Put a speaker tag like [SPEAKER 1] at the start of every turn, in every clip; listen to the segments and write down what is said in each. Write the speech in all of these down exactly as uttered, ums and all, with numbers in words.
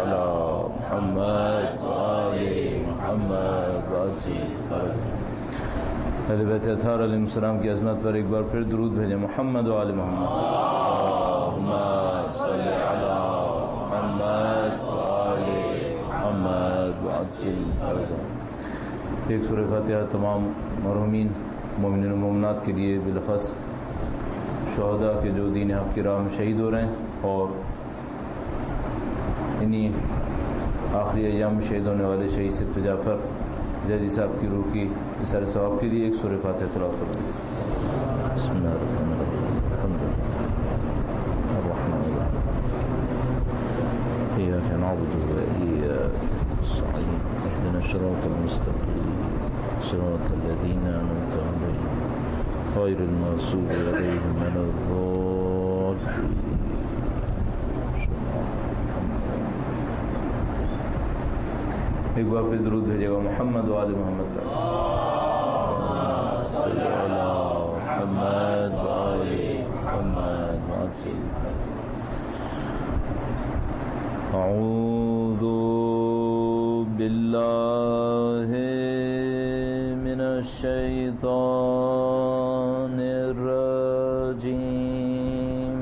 [SPEAKER 1] على محمد وآل محمد وعجل فرجهم۔ اہل بیت اطہار علیہ السلام کی عظمت پر ایک بار پھر درود بھیجیں۔ محمد و آل محمد، اللہم صلی علی محمد و آل محمد وعجل فرجهم۔ ایک سورہ فاتحہ تمام مرحومین مومنین و مومنات کے لیے، بالاخص شہداء کے جو دین حق کی راہ میں شہید ہو رہے ہیں، اور انہی آخری ایام میں شہید ہونے والے شہید سبت جعفر زیدی صاحب کی روح کی اثر ثواب کے لیے ایک سورہ فاتحہ تلاوت کریں۔ بسم اللہ الرحمن الرحیم، الحمد للہ الرحمن الرحیم، ایاک نعبد و ایاک نستعین، اهدنا الصراط المستقیم، صراط الذین انعمت علیہم غیر المغضوب علیہم ولا الضالین۔ ایک بار پھر درود بھیجے گا۔ محمد و آل محمد، صلی علی محمد و آل محمد وعجل۔ اعوذ باللہ من الشیطان الرجیم،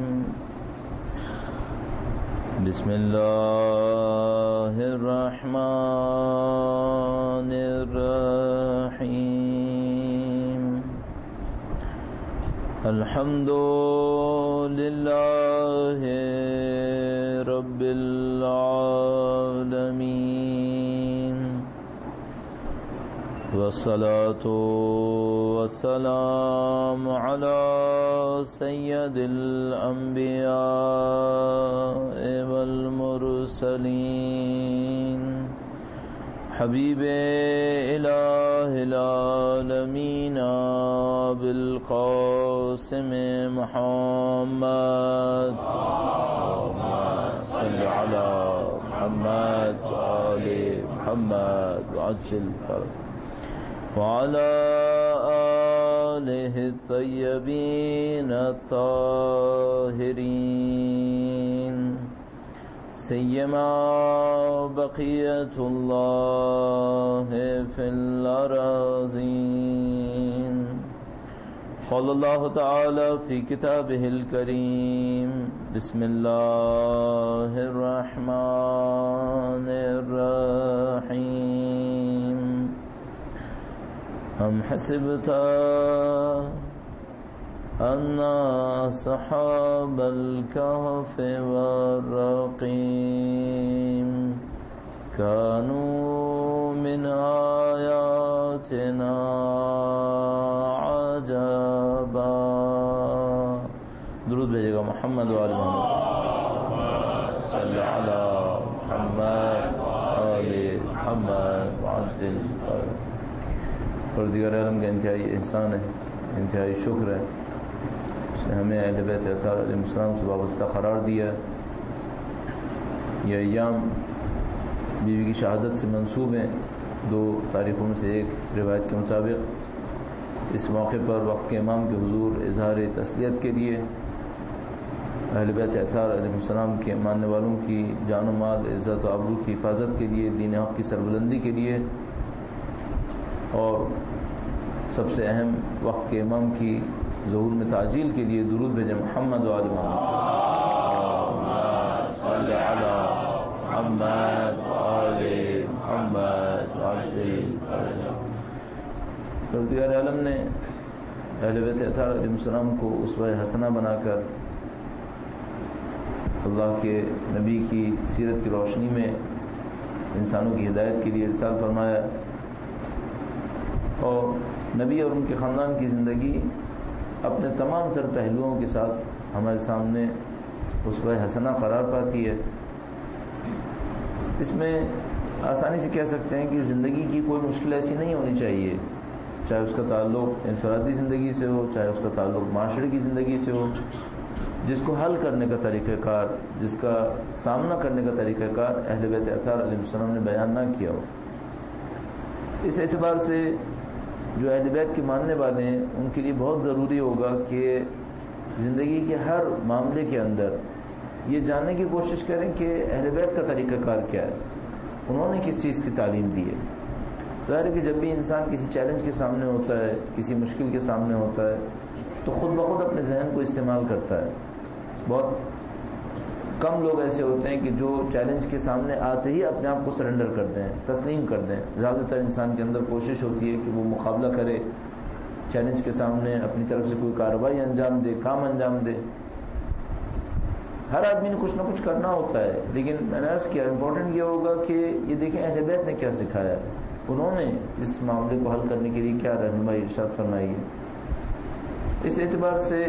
[SPEAKER 1] بسم اللہ الرحمن الرحیم، الحمد للہ رب العالمین، والصلاة والسلام علی سید الانبیاء والمرسلین، حبیب الہ العالمین بالقاسم محمد، صلی علی محمد وآل محمد وعجل فرجهم، وعلى آلہ الطیبین الطاہرین، سیما بقیت اللہ فی الارضین۔ قال اللہ تعالی فی کتابہ الکریم، بسم اللہ الرحمن الرحیم، ام حسبت ان اصحاب الكهف والرقیم كانوا من آیاتنا عجبا۔ درود بھیجے گا۔ محمد و آل محمد، صلی علی محمد و آل محمد وعجل فرجهم۔ پروردگار عالم کا انتہائی احسان ہے، انتہائی شکر ہے، اس نے ہمیں اہل بیت اطہار علیہ السلام سے وابستہ قرار دیا۔ یہ ایام بیوی کی شہادت سے منسوب ہیں، دو تاریخوں میں سے ایک روایت کے مطابق۔ اس موقع پر وقت کے امام کے حضور اظہار تسلیت کے لیے، اہل بیت اطہار علیہ السلام کے ماننے والوں کی جان و مال، عزت و آبرو کی حفاظت کے لیے، دین حق کی سربلندی کے لیے، اور سب سے اہم وقت کے امام کی ظہور میں تعجیل کے لیے درود بھیجیں۔ محمد و آل محمد، صلی علی محمد و آل محمد وعجل فرجهم۔ پروردگار عالم نے اہل بیت اطہار علیہ السلام کو اسوہ حسنہ بنا کر اللہ کے نبی کی سیرت کی روشنی میں انسانوں کی ہدایت کے لیے ارسال فرمایا، اور نبی اور ان کے خاندان کی زندگی اپنے تمام تر پہلوؤں کے ساتھ ہمارے سامنے اسوہ حسنہ قرار پاتی ہے۔ اس میں آسانی سے کہہ سکتے ہیں کہ زندگی کی کوئی مشکل ایسی نہیں ہونی چاہیے، چاہے اس کا تعلق انفرادی زندگی سے ہو، چاہے اس کا تعلق معاشرے کی زندگی سے ہو، جس کو حل کرنے کا طریقہ کار، جس کا سامنا کرنے کا طریقہ کار اہل بیت اطہار علیہ السلام نے بیان نہ کیا ہو۔ اس اعتبار سے جو اہل بیت کے ماننے والے ہیں ان کے لیے بہت ضروری ہوگا کہ زندگی کے ہر معاملے کے اندر یہ جاننے کی کوشش کریں کہ اہل بیت کا طریقہ کار کیا ہے، انہوں نے کس چیز کی تعلیم دی ہے۔ ظاہر ہے کہ جب بھی انسان کسی چیلنج کے سامنے ہوتا ہے، کسی مشکل کے سامنے ہوتا ہے، تو خود بخود اپنے ذہن کو استعمال کرتا ہے۔ بہت کم لوگ ایسے ہوتے ہیں کہ جو چیلنج کے سامنے آتے ہی اپنے آپ کو سرنڈر کر دیں، تسلیم کر دیں۔ زیادہ تر انسان کے اندر کوشش ہوتی ہے کہ وہ مقابلہ کرے، چیلنج کے سامنے اپنی طرف سے کوئی کارروائی انجام دے، کام انجام دے۔ ہر آدمی نے کچھ نہ کچھ کرنا ہوتا ہے، لیکن میں نے عرض کیا امپورٹنٹ یہ ہوگا کہ یہ دیکھیں اہل بیت نے کیا سکھایا ہے، انہوں نے اس معاملے کو حل کرنے کے لیے کیا رہنمائی ارشاد فرمائی ہے۔ اس اعتبار سے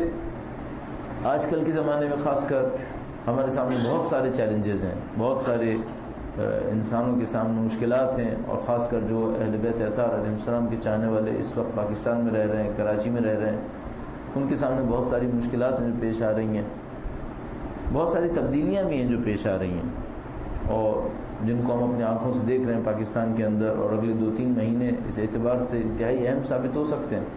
[SPEAKER 1] آج کل کے زمانے میں خاص کر ہمارے سامنے بہت سارے چیلنجز ہیں، بہت سارے انسانوں کے سامنے مشکلات ہیں، اور خاص کر جو اہل بیت اطہار علیہ السلام کے چاہنے والے اس وقت پاکستان میں رہ رہے ہیں، کراچی میں رہ رہے ہیں، ان کے سامنے بہت ساری مشکلات ہیں جو پیش آ رہی ہیں، بہت ساری تبدیلیاں بھی ہیں جو پیش آ رہی ہیں، اور جن کو ہم اپنی آنکھوں سے دیکھ رہے ہیں پاکستان کے اندر، اور اگلے دو تین مہینے اس اعتبار سے انتہائی اہم ثابت ہو سکتے ہیں۔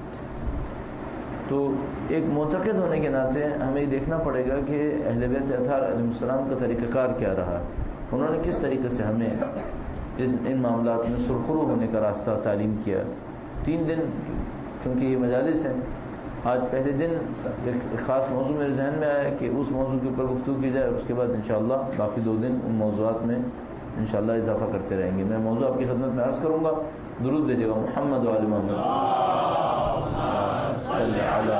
[SPEAKER 1] تو ایک معتقد ہونے کے ناطے ہمیں یہ دیکھنا پڑے گا کہ اہل بیت اطہار علیہ السلام کا طریقہ کار کیا رہا، انہوں نے کس طریقے سے ہمیں اس ان معاملات میں سرخرو ہونے کا راستہ تعلیم کیا۔ تین دن چونکہ یہ مجالس ہیں، آج پہلے دن ایک خاص موضوع میرے ذہن میں آیا کہ اس موضوع کے اوپر گفتگو کی جائے، اور اس کے بعد انشاءاللہ باقی دو دن ان موضوعات میں انشاءاللہ اضافہ کرتے رہیں گے۔ میں موضوع آپ کی خدمت میں عرض کروں گا، درود بھیجیے گا محمد و آل محمد صلی علی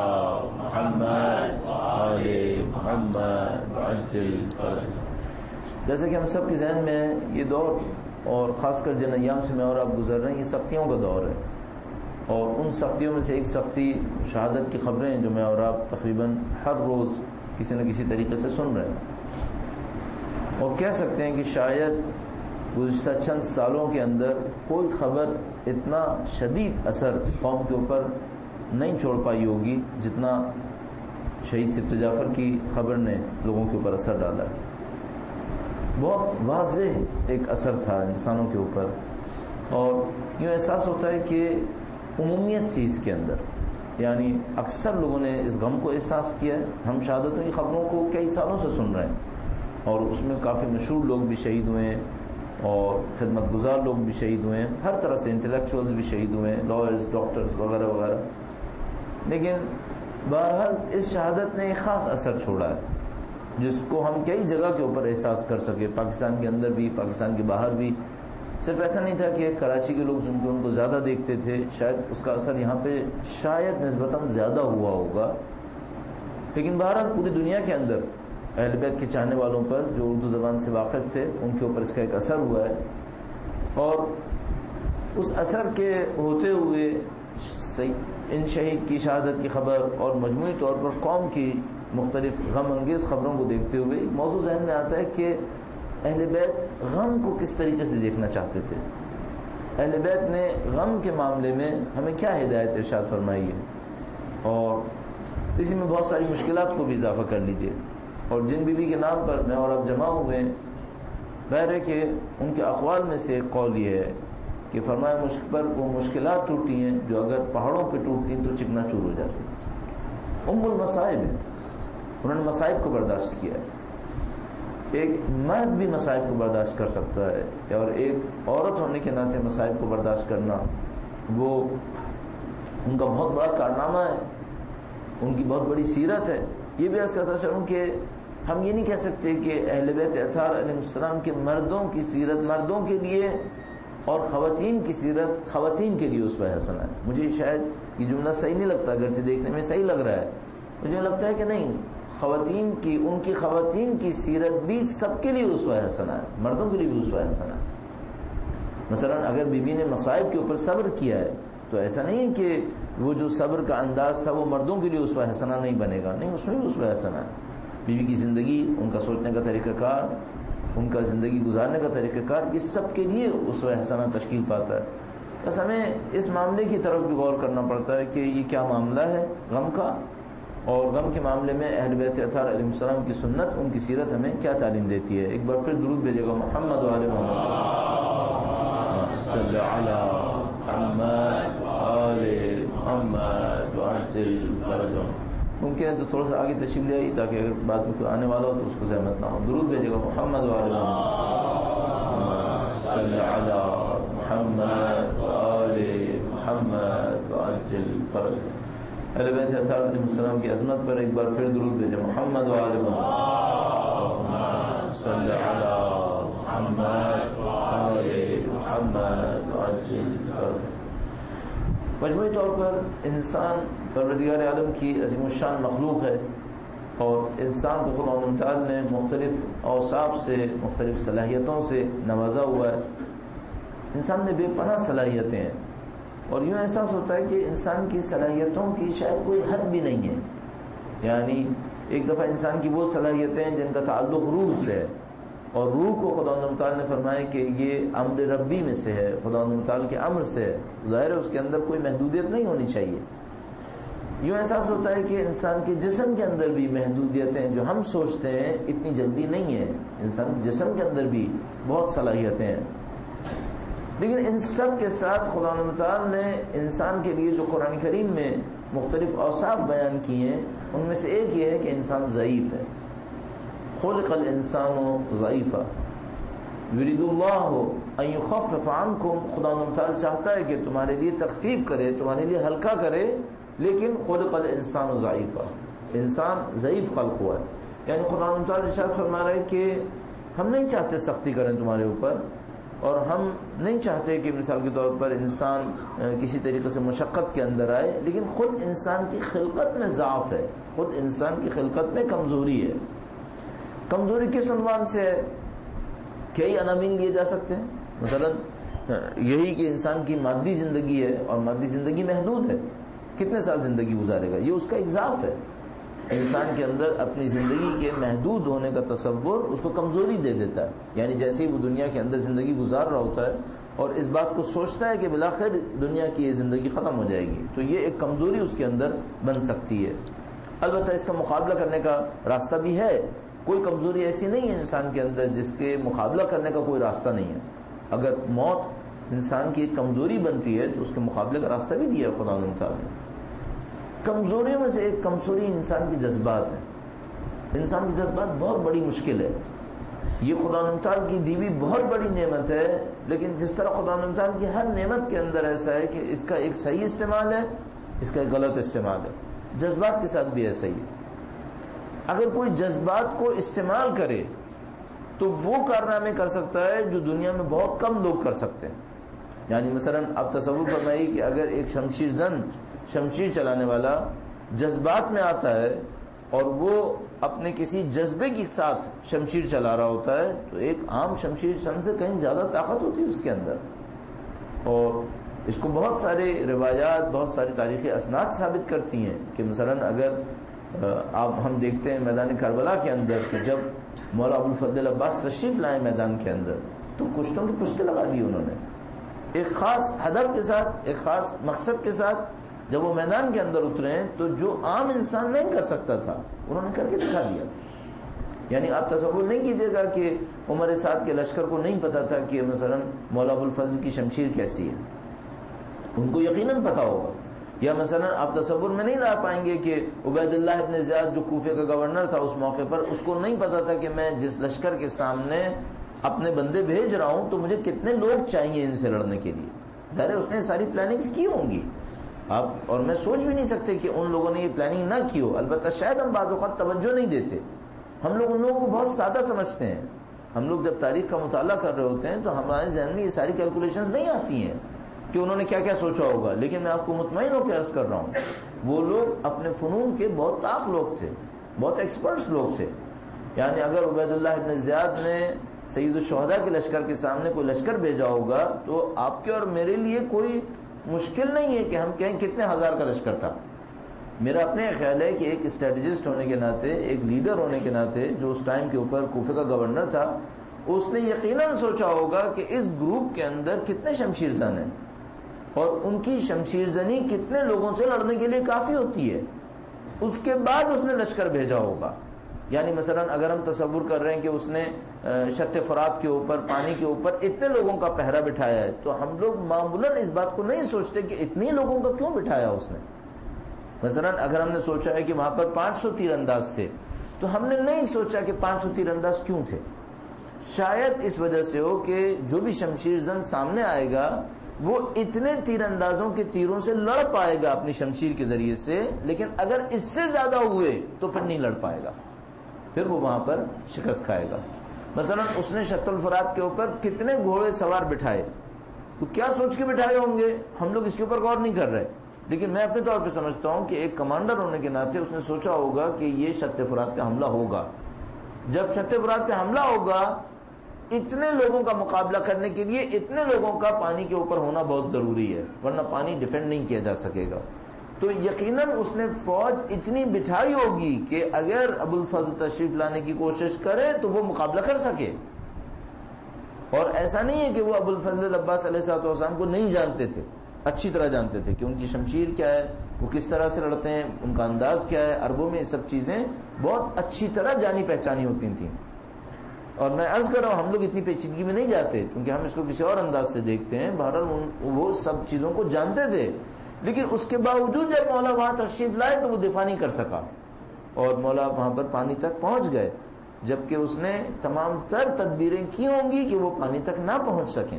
[SPEAKER 1] محمد آل محمد عجل فرج۔ جیسے کہ ہم سب کے ذہن میں یہ دور، اور خاص کر جن ایام سے میں اور آپ گزر رہے ہیں، یہ سختیوں کا دور ہے، اور ان سختیوں میں سے ایک سختی شہادت کی خبریں ہیں جو میں اور آپ تقریباً ہر روز کسی نہ کسی طریقے سے سن رہے ہیں، اور کہہ سکتے ہیں کہ شاید گزشتہ چند سالوں کے اندر کوئی خبر اتنا شدید اثر قوم کے اوپر نہیں چھوڑ پائی ہوگی جتنا شہید سبت جعفر کی خبر نے لوگوں کے اوپر اثر ڈالا ہے۔ بہت واضح ایک اثر تھا انسانوں کے اوپر، اور یوں احساس ہوتا ہے کہ عمومیت تھی اس کے اندر، یعنی اکثر لوگوں نے اس غم کو احساس کیا ہے۔ ہم شہادتوں کی خبروں کو کئی سالوں سے سن رہے ہیں، اور اس میں کافی مشہور لوگ بھی شہید ہوئے ہیں، اور خدمت گزار لوگ بھی شہید ہوئے ہیں، ہر طرح سے انٹلیکچوئلز بھی شہید ہوئے ہیں، لائرز، ڈاکٹرز وغیرہ وغیرہ۔ لیکن بہرحال اس شہادت نے ایک خاص اثر چھوڑا ہے، جس کو ہم کئی جگہ کے اوپر احساس کر سکے، پاکستان کے اندر بھی، پاکستان کے باہر بھی۔ صرف ایسا نہیں تھا کہ کراچی کے لوگ جن کو ان کو زیادہ دیکھتے تھے، شاید اس کا اثر یہاں پہ شاید نسبتاً زیادہ ہوا ہوگا، لیکن بہرحال پوری دنیا کے اندر اہل بیت کے چاہنے والوں پر جو اردو زبان سے واقف تھے ان کے اوپر اس کا ایک اثر ہوا ہے، اور اس اثر کے ہوتے ہوئے ان شہید کی شہادت کی خبر اور مجموعی طور پر قوم کی مختلف غم انگیز خبروں کو دیکھتے ہوئے ایک موضوع ذہن میں آتا ہے کہ اہل بیت غم کو کس طریقے سے دیکھنا چاہتے تھے، اہل بیت نے غم کے معاملے میں ہمیں کیا ہدایت ارشاد فرمائی ہے، اور اسی میں بہت ساری مشکلات کو بھی اضافہ کر لیجئے۔ اور جن بیوی کے نام پر میں اور اب جمع ہوئے ہیں، ظاہر ہے کہ ان کے اقوال میں سے ایک قول یہ ہے کہ فرمایا مجھ پر وہ مشکلات ٹوٹی ہیں جو اگر پہاڑوں پہ ٹوٹتی تو چکنا چور ہو جاتی۔ ام المصائب ہے، انہوں نے مصائب کو برداشت کیا ہے۔ ایک مرد بھی مصائب کو برداشت کر سکتا ہے، اور ایک عورت ہونے کے ناطے مصائب کو برداشت کرنا وہ ان کا بہت بڑا کارنامہ ہے، ان کی بہت بڑی سیرت ہے۔ یہ بھی عرض کرتا چلوں کہ ہم یہ نہیں کہہ سکتے کہ اہل بیت اطہار علیہ السلام کے مردوں کی سیرت مردوں کے لیے اور خواتین کی سیرت خواتین کے لیے اسوہ حسنہ ہے۔ مجھے شاید یہ جملہ صحیح نہیں لگتا، اگرچہ دیکھنے میں صحیح لگ رہا ہے، مجھے لگتا ہے کہ نہیں، خواتین کی ان کی خواتین کی سیرت بھی سب کے لیے اسوہ حسنہ ہے، مردوں کے لیے بھی اسوہ حسنہ ہے۔ مثلا اگر بی بی نے مصائب کے اوپر صبر کیا ہے تو ایسا نہیں ہے کہ وہ جو صبر کا انداز تھا وہ مردوں کے لیے اسوہ حسنہ نہیں بنے گا، نہیں، اس میں بھی اسوہ حسنہ ہے۔ بیوی کی زندگی، ان کا سوچنے کا طریقہ کار، ان کا زندگی گزارنے کا طریقہ کار، یہ سب کے لیے اسوہ حسنہ تشکیل پاتا ہے۔ بس ہمیں اس معاملے کی طرف بھی غور کرنا پڑتا ہے کہ یہ کیا معاملہ ہے غم کا، اور غم کے معاملے میں اہل بیت اطہار علیہ السلام کی سنت، ان کی سیرت ہمیں کیا تعلیم دیتی ہے۔ ایک بار پھر درود بھیجے گا محمد و آل محمد صلی علی محمد آل محمد وعجل فرجهم۔ ممکن ہے تو تھوڑا سا آگے تشریف لے آئی تاکہ اگر بعد میں کوئی آنے والا ہو تو اس کو زحمت نہ ہو. درود بھیجے گا. محمد وعلی صلی علی محمد وآل محمد وعجل فرج. اہل بیت اطہار علیہ السلام کی عظمت پر ایک بار پھر درود بھیجے. محمد وآل محمد صلی علی محمد وآل محمد وعجل فرج. مجموعی طور پر انسان پروردگار عالم کی عظیم الشان مخلوق ہے اور انسان کو خدا تعالی نے مختلف اوصاف سے مختلف صلاحیتوں سے نوازا ہوا ہے. انسان میں بے پناہ صلاحیتیں ہیں اور یوں احساس ہوتا ہے کہ انسان کی صلاحیتوں کی شاید کوئی حد بھی نہیں ہے. یعنی ایک دفعہ انسان کی وہ صلاحیتیں ہیں جن کا تعلق روح سے ہے اور روح کو خدا تعالی نے فرمایا کہ یہ امر ربی میں سے ہے, خدا تعالی کے امر سے ہے. ظاہر ہے اس کے اندر کوئی محدودیت نہیں ہونی چاہیے. یوں احساس ہوتا ہے کہ انسان کے جسم کے اندر بھی محدودیتیں جو ہم سوچتے ہیں اتنی جلدی نہیں ہیں. انسان کے جسم کے اندر بھی بہت صلاحیتیں ہیں, لیکن ان سب کے ساتھ خدا تعالی نے انسان کے لیے جو قرآن کریم میں مختلف اوصاف بیان کیے ہیں ان میں سے ایک یہ ہے کہ انسان ضعیف ہے. خلق الانسان ضعیفا یرید اللہ ان یخفف عنکم. خدا تعالی چاہتا ہے کہ تمہارے لیے تخفیف کرے, تمہارے لیے ہلکا کرے, لیکن خلق الانسان ضعیفا, انسان ضعیف خلق ہوا ہے. یعنی خدا تعالی ارشاد فرما رہا ہے کہ ہم نہیں چاہتے سختی کریں تمہارے اوپر اور ہم نہیں چاہتے کہ مثال کے طور پر انسان کسی طریقے سے مشقت کے اندر آئے, لیکن خود انسان کی خلقت میں ضعف ہے, خود انسان کی خلقت میں کمزوری ہے. کمزوری کس عنوان سے ہے؟ کئی عناوین لیے جا سکتے ہیں. مثلا یہی کہ انسان کی مادی زندگی ہے اور مادی زندگی محدود ہے, کتنے سال زندگی گزارے گا, یہ اس کا ایک ضعف ہے. انسان کے اندر اپنی زندگی کے محدود ہونے کا تصور اس کو کمزوری دے دیتا ہے. یعنی جیسے ہی وہ دنیا کے اندر زندگی گزار رہا ہوتا ہے اور اس بات کو سوچتا ہے کہ بالآخر دنیا کی یہ زندگی ختم ہو جائے گی, تو یہ ایک کمزوری اس کے اندر بن سکتی ہے. البتہ اس کا مقابلہ کرنے کا راستہ بھی ہے. کوئی کمزوری ایسی نہیں ہے انسان کے اندر جس کے مقابلہ کرنے کا کوئی راستہ نہیں ہے. اگر موت انسان کی ایک کمزوری بنتی ہے تو اس کے مقابلے کا راستہ بھی دیا ہے خدا تعالی نے. کمزوریوں میں سے ایک کمزوری انسان کی جذبات ہے. انسان کی جذبات بہت بڑی مشکل ہے. یہ خدا تعالی کی دی ہوئی بہت بڑی نعمت ہے, لیکن جس طرح خدا تعالی کی ہر نعمت کے اندر ایسا ہے کہ اس کا ایک صحیح استعمال ہے, اس کا ایک غلط استعمال ہے. جذبات کے ساتھ بھی ایسا ہی ہے. اگر کوئی جذبات کو استعمال کرے تو وہ کارنامے کر سکتا ہے جو دنیا میں بہت کم لوگ کر سکتے ہیں. یعنی مثلا آپ تصور فرمائیے کہ اگر ایک شمشیر زن, شمشیر چلانے والا جذبات میں آتا ہے اور وہ اپنے کسی جذبے کے ساتھ شمشیر چلا رہا ہوتا ہے تو ایک عام شمشیر زن سے کہیں زیادہ طاقت ہوتی ہے اس کے اندر. اور اس کو بہت سارے روایات, بہت ساری تاریخی اسناد ثابت کرتی ہیں کہ مثلا اگر آپ ہم دیکھتے ہیں میدان کربلا کے اندر کہ جب مولا ابو الفضل عباس تشریف لائے میدان کے اندر تو کشتوں کی پشتیں لگا دی انہوں نے ایک خاص ہدف کے ساتھ, ایک خاص مقصد کے ساتھ. جب وہ میدان کے اندر اترے تو جو عام انسان نہیں کر سکتا تھا انہوں نے کر کے دکھا دیا. یعنی آپ تصور نہیں کیجیے گا کہ عمر سعد کے لشکر کو نہیں پتا تھا کہ مثلا مولا ابو الفضل کی شمشیر کیسی ہے, ان کو یقیناً پتا ہوگا. یا مثلا آپ تصور میں نہیں لا پائیں گے کہ عبید اللہ ابن زیاد جو کوفے کا گورنر تھا اس موقع پر, اس کو نہیں پتا تھا کہ میں جس لشکر کے سامنے اپنے بندے بھیج رہا ہوں تو مجھے کتنے لوگ چاہیے ان سے لڑنے کے لیے. ظاہر ہے اس نے ساری پلاننگز کی ہوں گی, آپ اور میں سوچ بھی نہیں سکتے کہ ان لوگوں نے یہ پلاننگ نہ کی ہو. البتہ شاید ہم بعض اوقات توجہ نہیں دیتے, ہم لوگ ان لوگوں کو بہت سادہ سمجھتے ہیں. ہم لوگ جب تاریخ کا مطالعہ کر رہے ہوتے ہیں تو ہمارے ذہن میں یہ ساری کیلکولیشنز نہیں آتی ہیں کہ انہوں نے کیا کیا سوچا ہوگا. لیکن میں آپ کو مطمئن ہو کے عرض کر رہا ہوں, وہ لوگ اپنے فنون کے بہت طاق لوگ تھے, بہت ایکسپرٹس لوگ تھے. یعنی اگر عبید اللہ ابن زیاد نے سید الشہداء کے لشکر کے سامنے کوئی لشکر بھیجا ہوگا تو آپ کے اور میرے لیے کوئی مشکل نہیں ہے کہ ہم کہیں کتنے ہزار کا لشکر تھا. میرا اپنے خیال ہے کہ ایک اسٹریٹجسٹ ہونے کے ناطے, ایک لیڈر ہونے کے ناطے, جو اس ٹائم کے اوپر کوفے کا گورنر تھا, اس نے یقیناً سوچا ہوگا کہ اس گروپ کے اندر کتنے شمشیر زن ہیں اور ان کی شمشیر زنی کتنے لوگوں سے لڑنے کے لیے کافی ہوتی ہے. اس کے بعد اس نے لشکر بھیجا ہوگا. یعنی مثلا اگر ہم تصور کر رہے ہیں کہ اس نے شط فرات کے اوپر, پانی کے اوپر اتنے لوگوں کا پہرا بٹھایا ہے, تو ہم لوگ معمولاً اس بات کو نہیں سوچتے کہ اتنے لوگوں کا کیوں بٹھایا اس نے. مثلا اگر ہم نے سوچا ہے کہ وہاں پر پانچ سو تیر انداز تھے تو ہم نے نہیں سوچا کہ پانچ سو تیر انداز کیوں تھے. شاید اس وجہ سے ہو کہ جو بھی شمشیر زن سامنے آئے گا وہ اتنے تیر اندازوں کے تیروں سے لڑ پائے گا اپنی شمشیر کے ذریعے سے، لیکن اگر اس سے زیادہ ہوئے تو پھر نہیں لڑ پائے گا، پھر وہ وہاں پر شکست کھائے گا. مثلا اس نے شط الفرات کے اوپر کتنے گھوڑے سوار بٹھائے، تو کیا سوچ کے بٹھائے ہوں گے ہم لوگ اس کے اوپر غور نہیں کر رہے، لیکن میں اپنے طور پہ سمجھتا ہوں کہ ایک کمانڈر ہونے کے ناطے اس نے سوچا ہوگا کہ یہ شط فرات پہ حملہ ہوگا. جب شط فرات پہ حملہ ہوگا اتنے لوگوں کا مقابلہ کرنے کے لیے اتنے لوگوں کا پانی کے اوپر ہونا بہت ضروری ہے، ورنہ پانی ڈیفینڈ نہیں کیا جا سکے گا. تو یقیناً اس نے فوج اتنی بٹھائی ہوگی کہ اگر ابو الفضل تشریف لانے کی کوشش کرے تو وہ مقابلہ کر سکے. اور ایسا نہیں ہے کہ وہ ابو الفضل عباس علیہ الصلوۃ والسلام کو نہیں جانتے تھے، اچھی طرح جانتے تھے کہ ان کی شمشیر کیا ہے، وہ کس طرح سے لڑتے ہیں، ان کا انداز کیا ہے. عربوں میں یہ سب چیزیں بہت اچھی طرح جانی پہچانی ہوتی تھیں. اور میں عرض کر رہا ہوں ہم لوگ اتنی پیچیدگی میں نہیں جاتے کیونکہ ہم اس کو کسی اور انداز سے دیکھتے ہیں. بہرحال وہ سب چیزوں کو جانتے تھے، لیکن اس کے باوجود جب مولا وہاں تشریف لائے تو وہ دفاع نہیں کر سکا اور مولا وہاں پر پانی تک پہنچ گئے، جبکہ اس نے تمام تر تدبیریں کی ہوں گی کہ وہ پانی تک نہ پہنچ سکیں.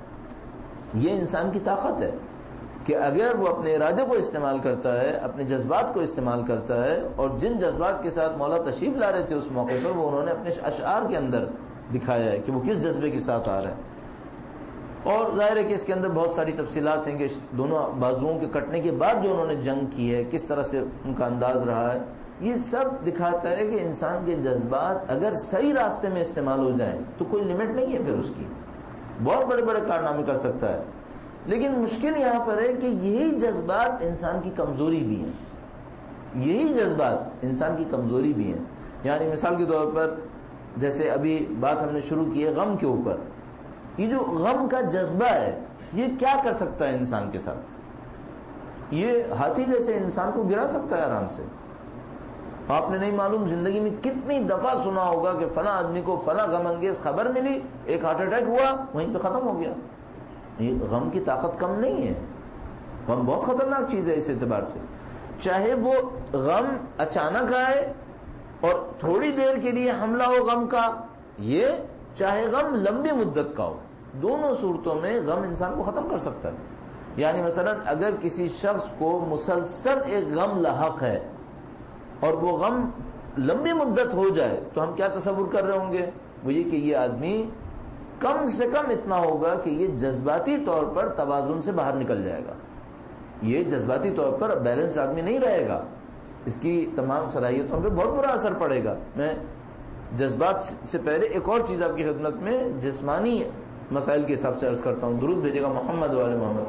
[SPEAKER 1] یہ انسان کی طاقت ہے کہ اگر وہ اپنے ارادے کو استعمال کرتا ہے، اپنے جذبات کو استعمال کرتا ہے، اور جن جذبات کے ساتھ مولا تشریف لا رہے تھے اس موقع پر وہ انہوں نے اپنے اشعار کے اندر دکھایا ہے کہ وہ کس جذبے کے ساتھ آ رہے ہیں. اور ظاہر ہے کہ اس کے اندر بہت ساری تفصیلات ہیں کہ دونوں بازوؤں کے کٹنے کے بعد جو انہوں نے جنگ کی ہے کس طرح سے ان کا انداز رہا ہے، یہ سب دکھاتا ہے کہ انسان کے جذبات اگر صحیح راستے میں استعمال ہو جائیں تو کوئی لمٹ نہیں ہے، پھر اس کی بہت بڑے بڑے کارنامے کر سکتا ہے. لیکن مشکل یہاں پر ہے کہ یہی جذبات انسان کی کمزوری بھی ہیں، یہی جذبات انسان کی کمزوری بھی ہیں. یعنی مثال کے طور پر جیسے ابھی بات ہم نے شروع کی ہے غم کے اوپر، یہ جو غم کا جذبہ ہے یہ کیا کر سکتا ہے انسان کے ساتھ؟ یہ ہاتھی جیسے انسان کو گرا سکتا ہے آرام سے. آپ نے نہیں معلوم زندگی میں کتنی دفعہ سنا ہوگا کہ فلاں آدمی کو فلاں غم انگیز خبر ملی، ایک ہارٹ اٹیک ہوا، وہیں پہ ختم ہو گیا. یہ غم کی طاقت کم نہیں ہے، غم بہت خطرناک چیز ہے اس اعتبار سے. چاہے وہ غم اچانک آئے اور تھوڑی دیر کے لیے حملہ ہو غم کا، یہ چاہے غم لمبی مدت کا ہو، دونوں صورتوں میں غم انسان کو ختم کر سکتا ہے. یعنی مثلا اگر کسی شخص کو مسلسل ایک غم لاحق ہے اور وہ غم لمبی مدت ہو جائے تو ہم کیا تصور کر رہے ہوں گے؟ وہ یہ کہ یہ آدمی کم سے کم اتنا ہوگا کہ یہ جذباتی طور پر توازن سے باہر نکل جائے گا، یہ جذباتی طور پر بیلنس آدمی نہیں رہے گا، اس کی تمام صلاحیتوں پہ بہت برا اثر پڑے گا. میں جذبات سے پہلے ایک اور چیز آپ کی خدمت میں جسمانی مسائل کے حساب سے عرض کرتا ہوں. درود بھیجے گا محمد والے محمد.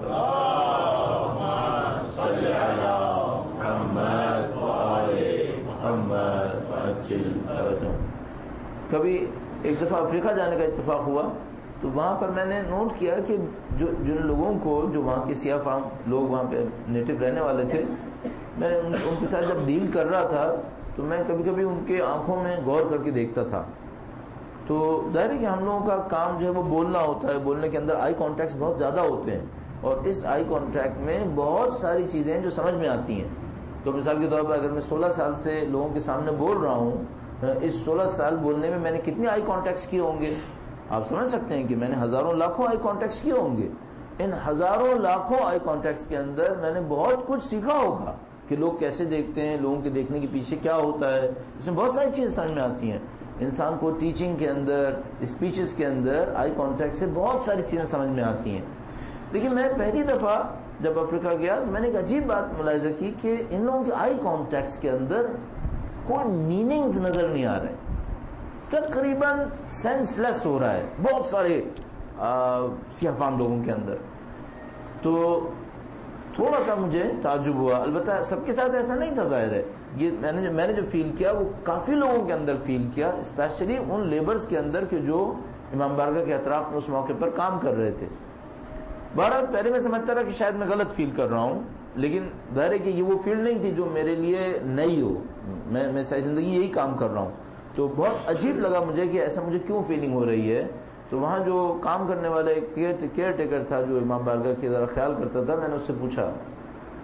[SPEAKER 1] کبھی ایک دفعہ افریقہ جانے کا اتفاق ہوا تو وہاں پر میں نے نوٹ کیا کہ جو جن لوگوں کو جو وہاں کے سیاہ فام لوگ وہاں پہ نیٹو رہنے والے تھے، میں ان کے ساتھ جب ڈیل کر رہا تھا تو میں کبھی کبھی ان کے آنکھوں میں غور کر کے دیکھتا تھا. تو ظاہر ہے کہ ہم لوگوں کا کام جو ہے وہ بولنا ہوتا ہے، بولنے کے اندر آئی کانٹیکٹس بہت زیادہ ہوتے ہیں اور اس آئی کانٹیکٹ میں بہت ساری چیزیں ہیں جو سمجھ میں آتی ہیں. تو مثال کے طور پر اگر میں سولہ سال سے لوگوں کے سامنے بول رہا ہوں، اس سولہ سال بولنے میں میں نے کتنے آئی کانٹیکٹس کیے ہوں گے؟ آپ سمجھ سکتے ہیں کہ میں نے ہزاروں لاکھوں آئی کانٹیکٹس کیے ہوں گے. ان ہزاروں لاکھوں آئی کانٹیکٹس کے اندر میں نے بہت کچھ سیکھا ہوگا کہ لوگ کیسے دیکھتے ہیں، لوگوں کے دیکھنے کے پیچھے کیا ہوتا ہے. اس میں بہت ساری چیزیں سمجھ میں آتی ہیں. انسان کو ٹیچنگ کے اندر، اسپیچز کے اندر آئی کانٹیکٹ سے بہت ساری چیزیں سمجھ میں آتی ہیں. لیکن میں پہلی دفعہ جب افریقہ گیا تو میں نے ایک عجیب بات ملاحظہ کی کہ ان لوگوں کے آئی کانٹیکٹس کے اندر کوئی میننگز نظر نہیں آ رہے، تقریباً سینس لیس ہو رہا ہے بہت سارے سیاہ فام لوگوں کے اندر. تو تھوڑا سا مجھے تعجب ہوا. البتہ سب کے ساتھ ایسا نہیں تھا، ظاہر ہے یہ میں نے میں نے جو فیل کیا وہ کافی لوگوں کے اندر فیل کیا، اسپیشلی ان لیبرز کے اندر کہ جو امام بارگاہ کے اطراف میں اس موقع پر کام کر رہے تھے. بہرحال پہلے میں سمجھتا رہا کہ شاید میں غلط فیل کر رہا ہوں، لیکن ظاہر ہے کہ یہ وہ فیلڈ نہیں تھی جو میرے لیے نئی ہو. میں میں ساری زندگی یہی کام کر رہا ہوں. تو بہت عجیب لگا مجھے کہ ایسا مجھے کیوں فیلنگ ہو رہی ہے. تو وہاں جو کام کرنے والا ایک کیئر ٹیکر تھا جو امام بارگاہ کی ذرا خیال کرتا تھا، میں نے اس سے پوچھا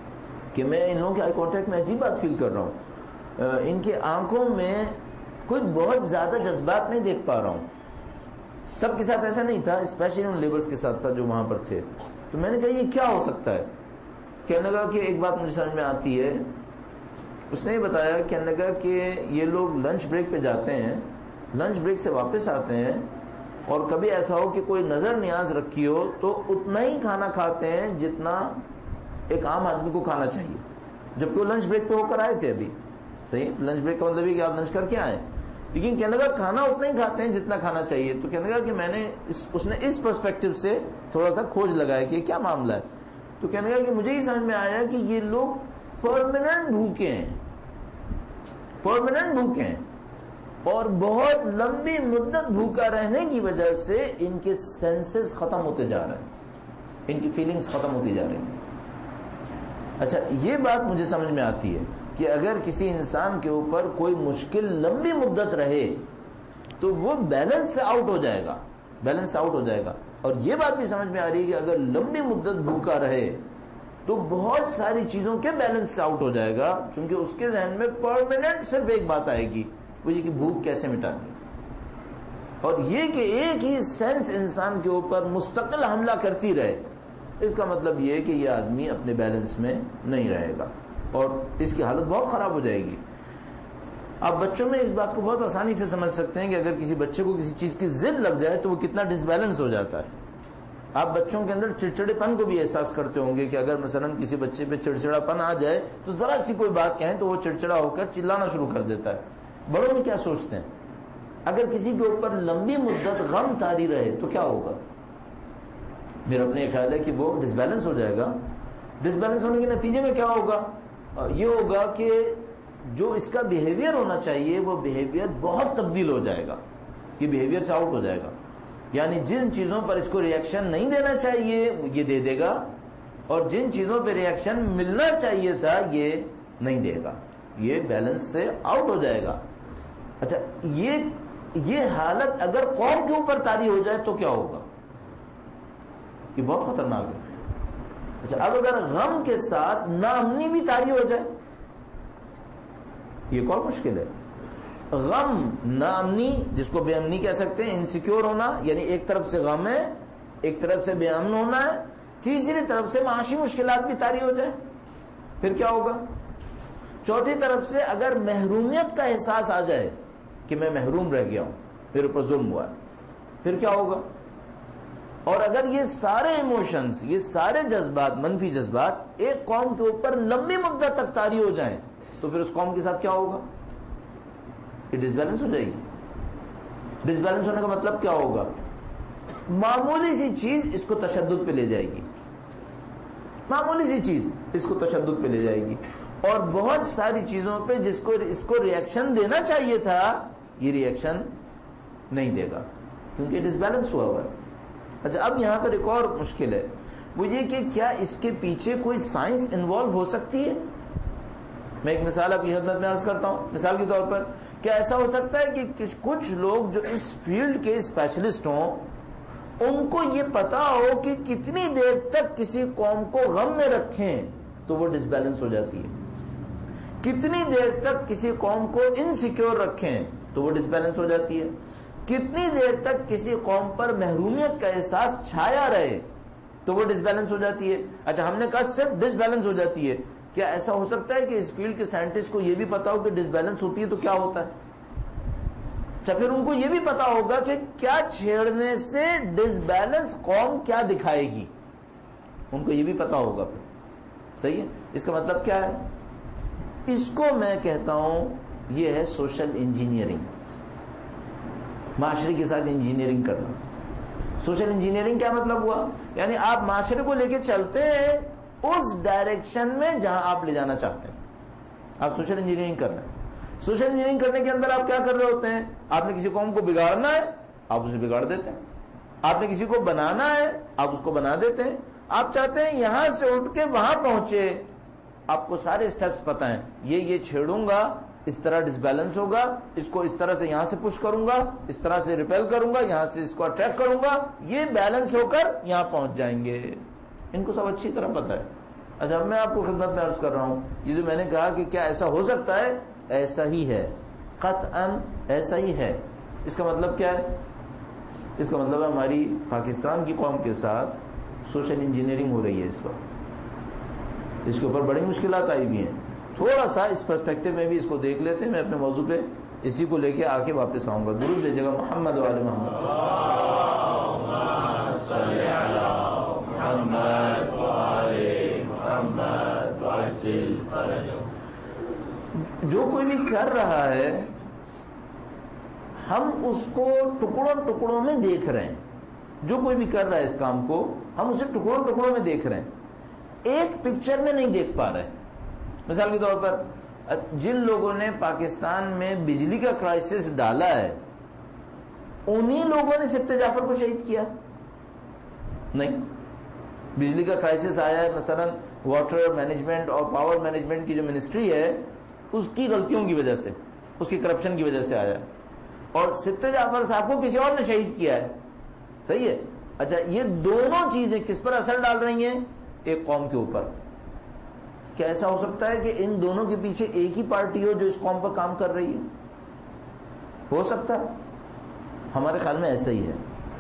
[SPEAKER 1] کہ میں ان لوگوں کے آئی کانٹیکٹ میں عجیب بات فیل کر رہا ہوں، ان کے آنکھوں میں کوئی بہت زیادہ جذبات نہیں دیکھ پا رہا ہوں. سب کے ساتھ ایسا نہیں تھا، اسپیشلی ان لیبرز کے ساتھ تھا جو وہاں پر تھے. تو میں نے کہا یہ کیا ہو سکتا ہے؟ کہنے لگا کہ ایک بات مجھے سمجھ میں آتی ہے. اس نے یہ بتایا، کہنے لگا کہ یہ لوگ لنچ بریک پہ جاتے ہیں، لنچ بریک سے واپس آتے ہیں، اور کبھی ایسا ہو کہ کوئی نظر نیاز رکھی ہو تو اتنا ہی کھانا کھاتے ہیں جتنا ایک عام آدمی کو کھانا چاہیے، جبکہ وہ لنچ بریک پہ ہو کر آئے تھے ابھی. صحیح، لنچ بریک کا مطلب یہ کہ آپ لنچ کر کے آئے، لیکن کہنے لگا کھانا اتنا ہی کھاتے ہیں جتنا کھانا چاہیے. تو کہنے لگا کہ میں نے اس اس نے اس پرسپیکٹو سے تھوڑا سا کھوج لگایا کہ یہ کیا معاملہ ہے. تو کہنے لگا کہ مجھے ہی سمجھ میں آیا کہ یہ لوگ پرماننٹ بھوکے ہیں، پرماننٹ بھوکے ہیں، اور بہت لمبی مدت بھوکا رہنے کی وجہ سے ان کے سینسز ختم ہوتے جا رہے ہیں، ان کی فیلنگز ختم ہوتی جا رہی ہیں. اچھا، یہ بات مجھے سمجھ میں آتی ہے کہ اگر کسی انسان کے اوپر کوئی مشکل لمبی مدت رہے تو وہ بیلنس سے آؤٹ ہو جائے گا، بیلنس سے آؤٹ ہو جائے گا. اور یہ بات بھی سمجھ میں آ رہی ہے کہ اگر لمبی مدت بھوکا رہے تو بہت ساری چیزوں کے بیلنس سے آؤٹ ہو جائے گا، کیونکہ اس کے ذہن میں پرماننٹ صرف ایک بات آئے گی، وہ یہ کہ بھوک کیسے مٹانی. اور یہ کہ ایک ہی سینس انسان کے اوپر مستقل حملہ کرتی رہے، اس کا مطلب یہ ہے کہ یہ آدمی اپنے بیلنس میں نہیں رہے گا اور اس کی حالت بہت خراب ہو جائے گی. آپ بچوں میں اس بات کو بہت آسانی سے سمجھ سکتے ہیں کہ اگر کسی بچے کو کسی چیز کی ضد لگ جائے تو وہ کتنا ڈس بیلنس ہو جاتا ہے. آپ بچوں کے اندر چڑچڑے پن کو بھی احساس کرتے ہوں گے کہ اگر مثلا کسی بچے پہ چڑچڑا پن آ جائے تو ذرا سی کوئی بات کہیں تو وہ چڑچڑا ہو کر چلانا شروع کر دیتا ہے. بڑوں میں کیا سوچتے ہیں؟ اگر کسی کے اوپر لمبی مدت غم طاری رہے تو کیا ہوگا؟ میرا اپنے خیال ہے کہ وہ ڈس بیلنس ہو جائے گا. ڈس بیلنس ہونے کے نتیجے میں کیا ہوگا؟ یہ ہوگا کہ جو اس کا بیہیویئر ہونا چاہیے وہ بیہیویئر بہت تبدیل ہو جائے گا، یہ بیہیویئر سے آؤٹ ہو جائے گا. یعنی جن چیزوں پر اس کو ریئیکشن نہیں دینا چاہیے یہ دے دے گا، اور جن چیزوں پہ ریئیکشن ملنا چاہیے تھا یہ نہیں دے گا. یہ بیلنس سے آؤٹ ہو جائے گا. اچھا، یہ یہ حالت اگر قوم کے اوپر طاری ہو جائے تو کیا ہوگا؟ یہ بہت خطرناک ہے. اچھا، اب اگر غم کے ساتھ ناامنی بھی طاری ہو جائے یہ اور مشکل ہے. غم، ناامنی، جس کو بے امنی کہہ سکتے ہیں، انسیکیور ہونا، یعنی ایک طرف سے غم ہے، ایک طرف سے بے امن ہونا ہے، تیسری طرف سے معاشی مشکلات بھی طاری ہو جائے پھر کیا ہوگا؟ چوتھی طرف سے اگر محرومیت کا احساس آ جائے کہ میں محروم رہ گیا ہوں، میرے اوپر ظلم ہوا ہے، پھر کیا ہوگا؟ اور اگر یہ سارے ایموشنز، یہ سارے جذبات، منفی جذبات ایک قوم کے اوپر لمبی مدت تک طاری ہو جائیں تو پھر اس قوم کے ساتھ کیا ہوگا؟ یہ ڈس بیلنس ہو جائے گی. ڈس بیلنس ہونے کا مطلب کیا ہوگا؟ معمولی سی چیز اس کو تشدد پہ لے جائے گی، معمولی سی چیز اس کو تشدد پہ لے جائے گی، اور بہت ساری چیزوں پہ جس کو اس کو ریئیکشن دینا چاہیے تھا یہ ریئیکشن نہیں دے گا کیونکہ ڈس بیلنس ہوا ہوا ہے. اچھا، اب یہاں پر ایک اور مشکل ہے، وہ یہ کہ کیا اس کے پیچھے کوئی سائنس انوالو ہو سکتی ہے؟ میں ایک مثال آپ کی خدمت میں عرض کرتا ہوں. مثال کے طور پر کیا ایسا ہو سکتا ہے کہ کچھ لوگ جو اس فیلڈ کے اسپیشلسٹ ہوں ان کو یہ پتا ہو کہ کتنی دیر تک کسی قوم کو غم میں رکھیں تو وہ ڈس بیلنس ہو جاتی ہے، کتنی دیر تک کسی قوم کو انسیکیور رکھیں تو وہ ڈس بیلنس ہو جاتی ہے، کتنی دیر تک کسی قوم پر محرومیت کا احساس چھایا رہے تو وہ ڈس بیلنس ہو جاتی ہے. اچھا، ہم نے کہا صرف ڈس بیلنس ہو جاتی ہے، کیا ایسا ہو سکتا ہے کہ اس فیلڈ کے سائنٹسٹ کو یہ بھی پتا ہو کہ ڈس بیلنس ہوتی ہے تو کیا ہوتا ہے؟ اچھا، پھر ان کو یہ بھی پتا ہوگا کہ کیا چھیڑنے سے ڈس بیلنس قوم کیا دکھائے گی، ان کو یہ بھی پتا ہوگا. پھر صحیح ہے. اس کا مطلب کیا ہے؟ اس کو میں کہتا ہوں یہ ہے سوشل انجینئرنگ، معاشرے کے ساتھ انجینئرنگ کرنا. سوشل انجینئرنگ کیا مطلب ہوا؟ یعنی آپ معاشرے کو لے کے چلتے ہیں اس ڈائریکشن میں جہاں آپ لے جانا چاہتے ہیں. آپ سوشل انجینئرنگ کر رہے ہیں. سوشل انجینئرنگ کرنے کے اندر آپ کیا کر رہے ہوتے ہیں؟ آپ نے کسی قوم کو بگاڑنا ہے آپ اسے بگاڑ دیتے ہیں، آپ نے کسی کو بنانا ہے آپ اس کو بنا دیتے ہیں. آپ چاہتے ہیں یہاں سے اٹھ کے وہاں پہنچے، آپ کو سارے اسٹیپس پتہ ہیں، یہ یہ چھیڑوں گا اس طرح ڈس بیلنس ہوگا، اس کو اس طرح سے یہاں سے پش کروں گا، اس طرح سے ریپیل کروں گا، یہاں سے اس کو اٹریکٹ کروں گا، یہ بیلنس ہو کر یہاں پہنچ جائیں گے. ان کو سب اچھی طرح پتہ ہے. اچھا اب میں آپ کو خدمت میں عرض کر رہا ہوں، یہ جو میں نے کہا کہ کیا ایسا ہو سکتا ہے، ایسا ہی ہے، قطعاً ایسا ہی ہے۔ اس کا مطلب کیا ہے؟ اس کا مطلب ہے ہماری پاکستان کی قوم کے ساتھ سوشل انجینئرنگ ہو رہی ہے اس وقت، اس کے اوپر بڑی مشکلات آئی بھی ہیں۔ تھوڑا سا اس پرسپیکٹو میں بھی اس کو دیکھ لیتے ہیں۔ میں اپنے موضوع پہ اسی کو لے کے آ کے واپس آؤں گا۔ درود بھیجیے گا محمد و آل محمد۔ اللہم صلی علی محمد و آل محمد وعجل فرجہ۔ جو کوئی بھی کر رہا ہے ہم اس کو ٹکڑوں ٹکڑوں میں دیکھ رہے ہیں، جو کوئی بھی کر رہا ہے اس کام کو ہم اسے ٹکڑوں ٹکڑوں میں دیکھ رہے ہیں، ایک پکچر میں نہیں دیکھ پا رہے۔ مثال کے طور پر جن لوگوں نے پاکستان میں بجلی کا کرائسس ڈالا ہے انہی لوگوں نے سبت جعفر کو شہید کیا؟ نہیں، بجلی کا کرائسس آیا ہے مثلا واٹر مینجمنٹ اور پاور مینجمنٹ کی جو منسٹری ہے اس کی غلطیوں کی وجہ سے، اس کی کرپشن کی وجہ سے آیا ہے، اور سبت جعفر صاحب کو کسی اور نے شہید کیا ہے، صحیح ہے۔ اچھا یہ دونوں چیزیں کس پر اثر ڈال رہی ہیں؟ ایک قوم کے اوپر۔ کیا ایسا ہو سکتا ہے کہ ان دونوں کے پیچھے ایک ہی پارٹی ہو جو اس قوم پر کام کر رہی ہے؟ ہو سکتا ہے؟ ہمارے خیال میں ایسا ہی ہے۔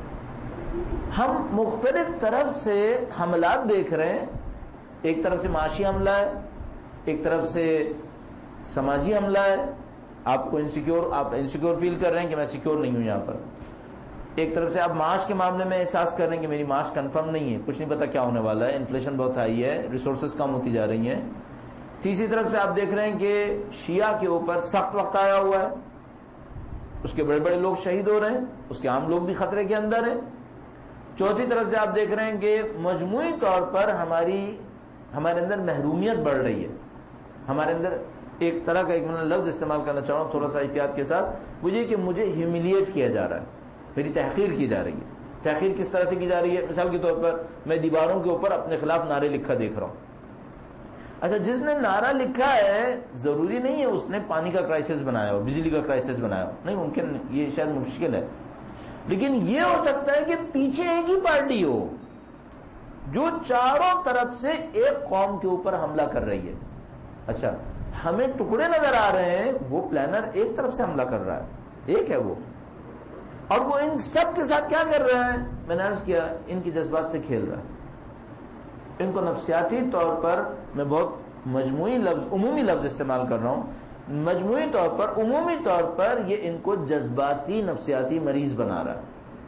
[SPEAKER 1] ہم مختلف طرف سے حملات دیکھ رہے ہیں، ایک طرف سے معاشی حملہ ہے، ایک طرف سے سماجی حملہ ہے، آپ کو انسیکیور آپ انسیکیور فیل کر رہے ہیں کہ میں سیکیور نہیں ہوں یہاں پر، ایک طرف سے آپ معاش کے معاملے میں احساس کر رہے ہیں کہ میری معاش کنفرم نہیں ہے، کچھ نہیں پتا کیا ہونے والا ہے، انفلیشن بہت ہائی ہے، ریسورسز کم ہوتی جا رہی ہیں۔ تیسری طرف سے آپ دیکھ رہے ہیں کہ شیعہ کے اوپر سخت وقت آیا ہوا ہے، اس کے بڑے بڑے لوگ شہید ہو رہے ہیں، اس کے عام لوگ بھی خطرے کے اندر ہیں۔ چوتھی طرف سے آپ دیکھ رہے ہیں کہ مجموعی طور پر ہماری ہمارے اندر محرومیت بڑھ رہی ہے، ہمارے اندر ایک طرح کا ایک میں لفظ استعمال کرنا چاہ رہا ہوں تھوڑا سا احتیاط کے ساتھ، وہ یہ کہ مجھے ہیوملیٹ کیا جا رہا ہے، میری تحقیر کی جا رہی ہے۔ تحقیر کس طرح سے کی جا رہی ہے؟ مثال کے طور پر میں دیواروں کے اوپر اپنے خلاف نعرے لکھا دیکھ رہا ہوں۔ اچھا جس نے نعرہ لکھا ہے ضروری نہیں ہے اس نے پانی کا کرائسس بنایا ہو، بجلی کا کرائسس بنایا ہو، نہیں ممکن، یہ شاید مشکل ہے، لیکن یہ ہو سکتا ہے کہ پیچھے ایک ہی پارٹی ہو جو چاروں طرف سے ایک قوم کے اوپر حملہ کر رہی ہے۔ اچھا ہمیں ٹکڑے نظر آ رہے ہیں، وہ پلانر ایک طرف سے حملہ کر رہا ہے، ایک ہے وہ، اور وہ ان سب کے ساتھ کیا کر رہا ہے؟ میں نے عرض کیا ان کی جذبات سے کھیل رہا ہے، ان کو نفسیاتی طور پر، میں بہت مجموعی لفظ عمومی لفظ استعمال کر رہا ہوں، مجموعی طور پر عمومی طور پر یہ ان کو جذباتی نفسیاتی مریض بنا رہا ہے،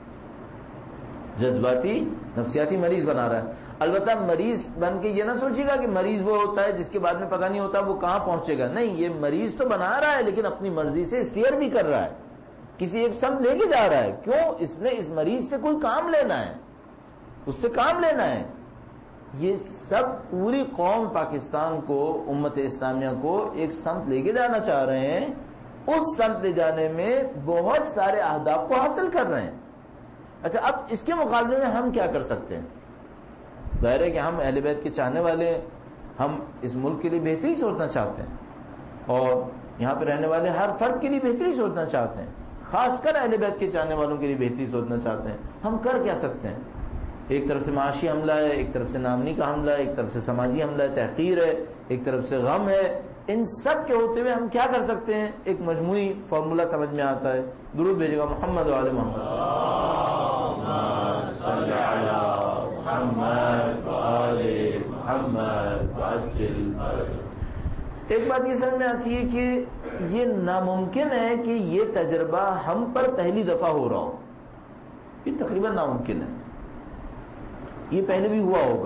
[SPEAKER 1] جذباتی نفسیاتی مریض بنا رہا ہے۔ البتہ مریض بن کے یہ نہ سوچے گا کہ مریض وہ ہوتا ہے جس کے بعد میں پتہ نہیں ہوتا وہ کہاں پہنچے گا، نہیں، یہ مریض تو بنا رہا ہے لیکن اپنی مرضی سے اسٹیئر بھی کر رہا ہے، کسی ایک سمت لے کے جا رہا ہے۔ کیوں؟ اس نے اس مریض سے کوئی کام لینا ہے، اس سے کام لینا ہے۔ یہ سب پوری قوم پاکستان کو، امت اسلامیہ کو ایک سمت لے کے جانا چاہ رہے ہیں، اس سمت لے جانے میں بہت سارے اہداف کو حاصل کر رہے ہیں۔ اچھا اب اس کے مقابلے میں ہم کیا کر سکتے ہیں؟ ظاہر ہے کہ ہم اہل بیت کے چاہنے والے ہیں، ہم اس ملک کے لیے بہتری سوچنا چاہتے ہیں اور یہاں پہ رہنے والے ہر فرد کے لیے بہتری سوچنا چاہتے ہیں، خاص کر اہل بیت کے چاہنے والوں کے لیے بہتری سوچنا چاہتے ہیں۔ ہم کر کیا سکتے ہیں؟ ایک طرف سے معاشی حملہ ہے، ایک طرف سے نامنی کا حملہ ہے، ایک طرف سے سماجی حملہ ہے، تحقیر ہے، ایک طرف سے غم ہے۔ ان سب کے ہوتے ہوئے ہم کیا کر سکتے ہیں؟ ایک مجموعی فارمولہ سمجھ میں آتا ہے۔ درود بھیجے گا محمد و آل محمد۔ اللہم صلی علی محمد و آل محمد وعجل فرجہ۔ ایک بات یہ سمجھ میں آتی ہے کہ یہ ناممکن ہے کہ یہ تجربہ ہم پر پہلی دفعہ ہو رہا ہو، یہ تقریباً ناممکن ہے، یہ پہلے بھی ہوا ہوگا،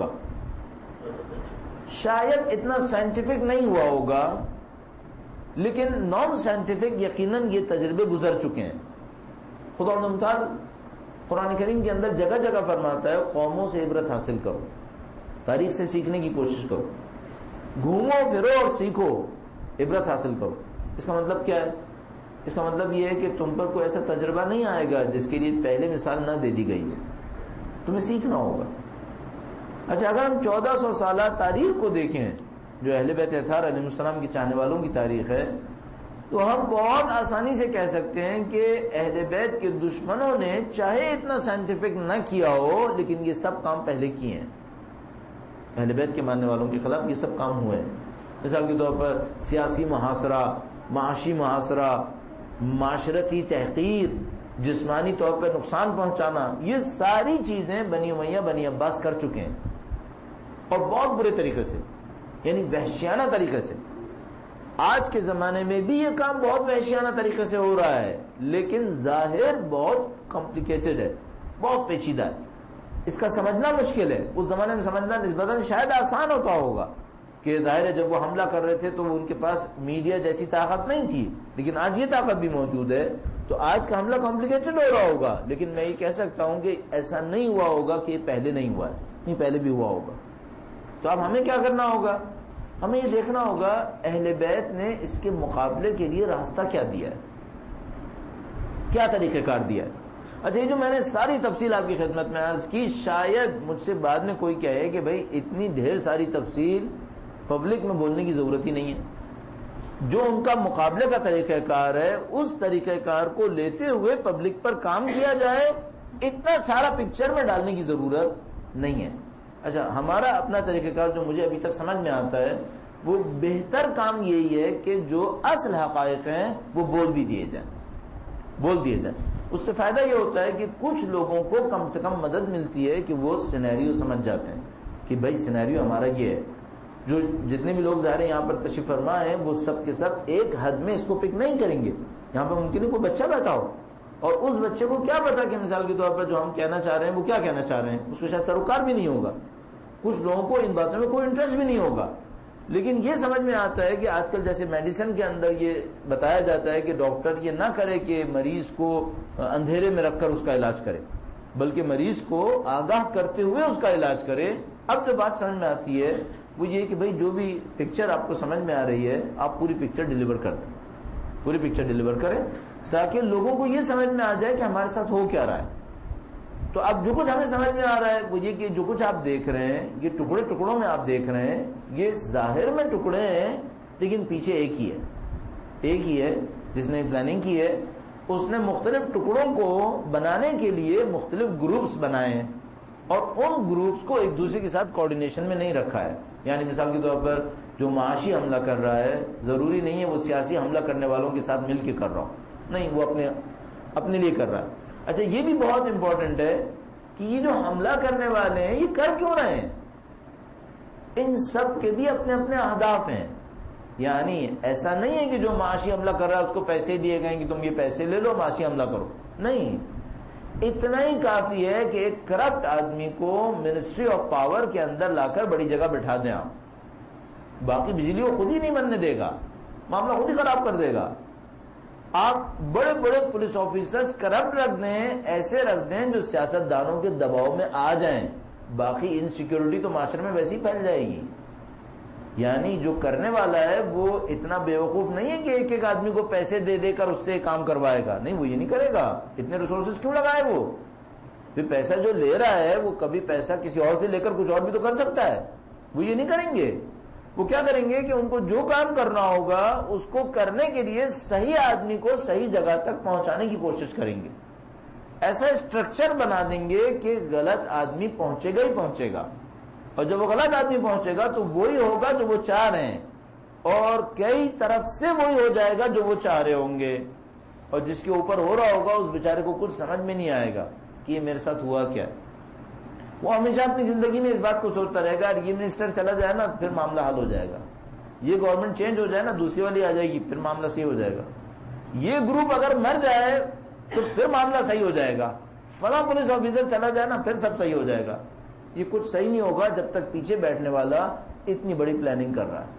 [SPEAKER 1] شاید اتنا سائنٹیفک نہیں ہوا ہوگا لیکن نان سائنٹیفک یقیناً یہ تجربے گزر چکے ہیں۔ خدا متعال قرآن کریم کے اندر جگہ جگہ فرماتا ہے قوموں سے عبرت حاصل کرو، تاریخ سے سیکھنے کی کوشش کرو، گھومو پھرو اور سیکھو، عبرت حاصل کرو۔ اس کا مطلب کیا ہے؟ اس کا مطلب یہ ہے کہ تم پر کوئی ایسا تجربہ نہیں آئے گا جس کے لیے پہلے مثال نہ دے دی گئی ہے، تمہیں سیکھنا ہوگا۔ اچھا اگر ہم چودہ سو سالہ تاریخ کو دیکھیں جو اہل بیت اطہار علیہ السلام کی چاہنے والوں کی تاریخ ہے، تو ہم بہت آسانی سے کہہ سکتے ہیں کہ اہل بیت کے دشمنوں نے چاہے اتنا سائنٹیفک نہ کیا ہو لیکن یہ سب کام پہلے کیے ہیں، اہل بیت کے ماننے والوں کے خلاف یہ سب کام ہوئے ہیں. مثال کے طور پر سیاسی محاصرہ، معاشی محاصرہ، معاشرتی تحقیر، جسمانی طور پر نقصان پہنچانا، یہ ساری چیزیں بنی امیہ بنی عباس کر چکے ہیں اور بہت برے طریقے سے، یعنی وحشیانہ طریقے سے. آج کے زمانے میں بھی یہ کام بہت وحشیانہ طریقے سے ہو رہا ہے، لیکن ظاہر بہت کمپلیکیٹڈ ہے، بہت پیچیدہ ہے، اس کا سمجھنا مشکل ہے. اس زمانے میں سمجھنا نسبتاً شاید آسان ہوتا ہوگا کہ ظاہر ہے جب وہ حملہ کر رہے تھے تو ان کے پاس میڈیا جیسی طاقت نہیں تھی، لیکن آج یہ طاقت بھی موجود ہے تو آج کا حملہ کمپلیکیٹڈ ہو رہا ہوگا. لیکن میں یہ کہہ سکتا ہوں کہ ایسا نہیں ہوا ہوگا کہ یہ پہلے نہیں ہوا ہے، نہیں پہلے بھی ہوا ہوگا. تو اب ہمیں کیا کرنا ہوگا؟ ہمیں یہ دیکھنا ہوگا اہل بیت نے اس کے مقابلے کے لیے راستہ کیا دیا ہے، کیا طریقہ کار دیا ہے. اچھا، یہ جو میں نے ساری تفصیل آپ کی خدمت میں عرض کی، شاید مجھ سے بعد میں کوئی کہے کہ بھائی اتنی ڈھیر ساری تفصیل پبلک میں بولنے کی ضرورت ہی نہیں ہے. جو ان کا مقابلے کا طریقہ کار ہے اس طریقہ کار کو لیتے ہوئے پبلک پر کام کیا جائے، اتنا سارا پکچر میں ڈالنے کی ضرورت نہیں ہے. اچھا، ہمارا اپنا طریقہ کار جو مجھے ابھی تک سمجھ میں آتا ہے وہ بہتر کام یہی ہے کہ جو اصل حقائق ہیں وہ بول بھی دیے جائیں، بول دیے جائیں. اس سے فائدہ یہ ہوتا ہے کہ کچھ لوگوں کو کم سے کم مدد ملتی ہے کہ وہ سینیریو سمجھ جاتے ہیں کہ بھائی سینیریو ہمارا یہ ہے. جو جتنے بھی لوگ ظاہر یہاں پر تشریف فرما ہیں وہ سب کے سب ایک حد میں اس کو پک نہیں کریں گے. یہاں پہ ممکن ہے کوئی بچہ بیٹھا ہو اور اس بچے کو کیا پتا کہ مثال کے طور پر جو ہم کہنا چاہ رہے ہیں وہ کیا کہنا چاہ رہے ہیں، اس کو شاید سروکار بھی نہیں ہوگا. کچھ لوگوں کو ان باتوں میں کوئی انٹرسٹ بھی نہیں ہوگا، لیکن یہ سمجھ میں آتا ہے کہ آج کل جیسے میڈیسن کے اندر یہ بتایا جاتا ہے کہ ڈاکٹر یہ نہ کرے کہ مریض کو اندھیرے میں رکھ کر اس کا علاج کرے، بلکہ مریض کو آگاہ کرتے ہوئے اس کا علاج کرے. اب جو بات سمجھ میں آتی ہے وہ یہ کہ بھئی جو بھی پکچر آپ کو سمجھ میں آ رہی ہے آپ پوری پکچر ڈیلیور کر دیں، پوری پکچر ڈیلیور کریں تاکہ لوگوں کو یہ سمجھ میں آ جائے کہ ہمارے ساتھ ہو کیا رہا ہے. تو اب جو کچھ ہمیں سمجھ میں آ رہا ہے وہ یہ کہ جو کچھ آپ دیکھ رہے ہیں یہ ٹکڑے ٹکڑوں میں آپ دیکھ رہے ہیں، یہ ظاہر میں ٹکڑے ہیں لیکن پیچھے ایک ہی ہے، ایک ہی ہے جس نے پلاننگ کی ہے. اس نے مختلف ٹکڑوں کو بنانے کے لیے مختلف گروپس بنائے ہیں اور ان گروپس کو ایک دوسرے کے ساتھ کوارڈینیشن میں نہیں رکھا ہے. یعنی مثال کے طور پر جو معاشی حملہ کر رہا ہے ضروری نہیں ہے وہ سیاسی حملہ کرنے والوں کے ساتھ مل کے کر رہا ہو، نہیں، وہ اپنے اپنے لیے کر رہا ہے. اچھا، یہ بھی بہت امپورٹنٹ ہے کہ یہ جو حملہ کرنے والے ہیں یہ کر کیوں رہے ہیں؟ ان سب کے بھی اپنے اپنے اہداف ہیں. یعنی ایسا نہیں ہے کہ جو معاشی حملہ کر رہا ہے اس کو پیسے دیے گئے کہ تم یہ پیسے لے لو معاشی حملہ کرو، نہیں. اتنا ہی کافی ہے کہ ایک کرپٹ آدمی کو منسٹری آف پاور کے اندر لا کر بڑی جگہ بٹھا دیں آپ، باقی بجلی وہ خود ہی نہیں بننے دے گا، معاملہ خود ہی خراب کر دے گا. آپ بڑے بڑے پولیس آفیسرز کرپٹ رکھ دیں، ایسے رکھ دیں جو سیاست دانوں کے دباؤ میں آ جائیں، باقی انسیکیورٹی تو معاشرے میں ویسے ہی پھیل جائے گی. یعنی جو کرنے والا ہے وہ اتنا بیوقوف نہیں ہے کہ ایک ایک آدمی کو پیسے دے دے کر اس سے کام کروائے گا، نہیں، وہ یہ نہیں کرے گا. اتنے ریسورسز کیوں لگائے؟ وہ پھر پیسہ جو لے رہا ہے وہ کبھی پیسہ کسی اور سے لے کر کچھ اور بھی تو کر سکتا ہے، وہ یہ نہیں کریں گے. وہ کیا کریں گے کہ ان کو جو کام کرنا ہوگا اس کو کرنے کے لیے صحیح آدمی کو صحیح جگہ تک پہنچانے کی کوشش کریں گے. ایسا اسٹرکچر بنا دیں گے کہ غلط آدمی پہنچے گا ہی پہنچے گا، اور جب وہ غلط آدمی پہنچے گا تو وہی ہوگا جو وہ چاہ رہے ہیں، اور کئی طرف سے وہی ہو جائے گا جو وہ چاہ رہے ہوں گے. اور جس کے اوپر ہو رہا ہوگا اس بیچارے کو کچھ سمجھ میں نہیں آئے گا کہ یہ میرے ساتھ ہوا کیا. وہ ہمیشہ اپنی زندگی میں اس بات کو سوچتا رہے گا یہ منسٹر چلا جائے نا پھر معاملہ حل ہو جائے گا، یہ گورنمنٹ چینج ہو جائے نا دوسری والی آ جائے گی پھر معاملہ صحیح ہو جائے گا، یہ گروپ اگر مر جائے تو پھر معاملہ صحیح ہو جائے گا، فلاں پولیس آفیسر چلا جائے نا پھر سب صحیح ہو جائے گا. یہ کچھ صحیح نہیں ہوگا جب تک پیچھے بیٹھنے والا اتنی بڑی پلاننگ کر رہا ہے.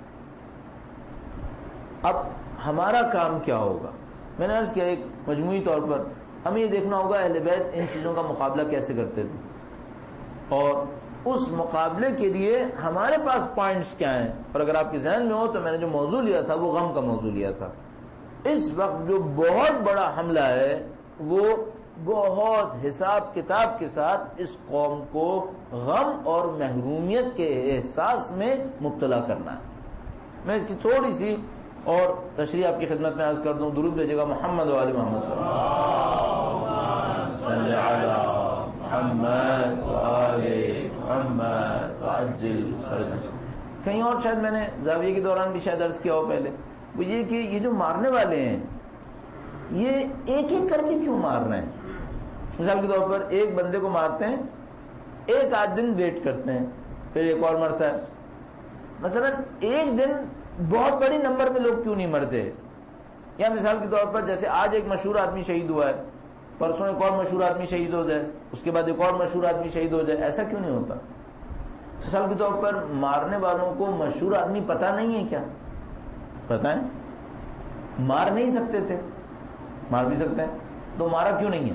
[SPEAKER 1] اب ہمارا کام کیا ہوگا؟ میں نے عرض کیا ایک مجموعی طور پر ہمیں یہ دیکھنا ہوگا اہل بیت ان چیزوں کا مقابلہ کیسے کرتے تھے اور اس مقابلے کے لیے ہمارے پاس پوائنٹس کیا ہیں. اور اگر آپ کے ذہن میں ہو تو میں نے جو موضوع لیا تھا وہ غم کا موضوع لیا تھا. اس وقت جو بہت بڑا حملہ ہے وہ بہت حساب کتاب کے ساتھ اس قوم کو غم اور محرومیت کے احساس میں مبتلا کرنا ہے. میں اس کی تھوڑی سی اور تشریح آپ کی خدمت میں عرض کر دوں. درود بھیجے گا محمد و آل محمد صلی علی محمد و آل محمد وعجل فرجہ. کہیں اور شاید میں نے زاویے کے دوران بھی شاید عرض کیا ہو پہلے, وہ یہ کہ یہ جو مارنے والے ہیں یہ ایک ایک کر کے کیوں مار رہے ہیں؟ مثال کے طور پر ایک بندے کو مارتے ہیں, ایک آدھ دن ویٹ کرتے ہیں, پھر ایک اور مرتا ہے. مثلا ایک دن بہت بڑی نمبر میں لوگ کیوں نہیں مرتے؟ یا مثال کے طور پر جیسے آج ایک مشہور آدمی شہید ہوا ہے, پرسوں ایک اور مشہور آدمی شہید ہو جائے, اس کے بعد ایک اور مشہور آدمی شہید ہو جائے, ایسا کیوں نہیں ہوتا؟ مثال کے طور پر مارنے والوں کو مشہور آدمی پتہ نہیں ہے کیا؟ پتہ ہے, مار نہیں سکتے تھے, مار بھی سکتے ہیں, تو مارا کیوں نہیں ہے؟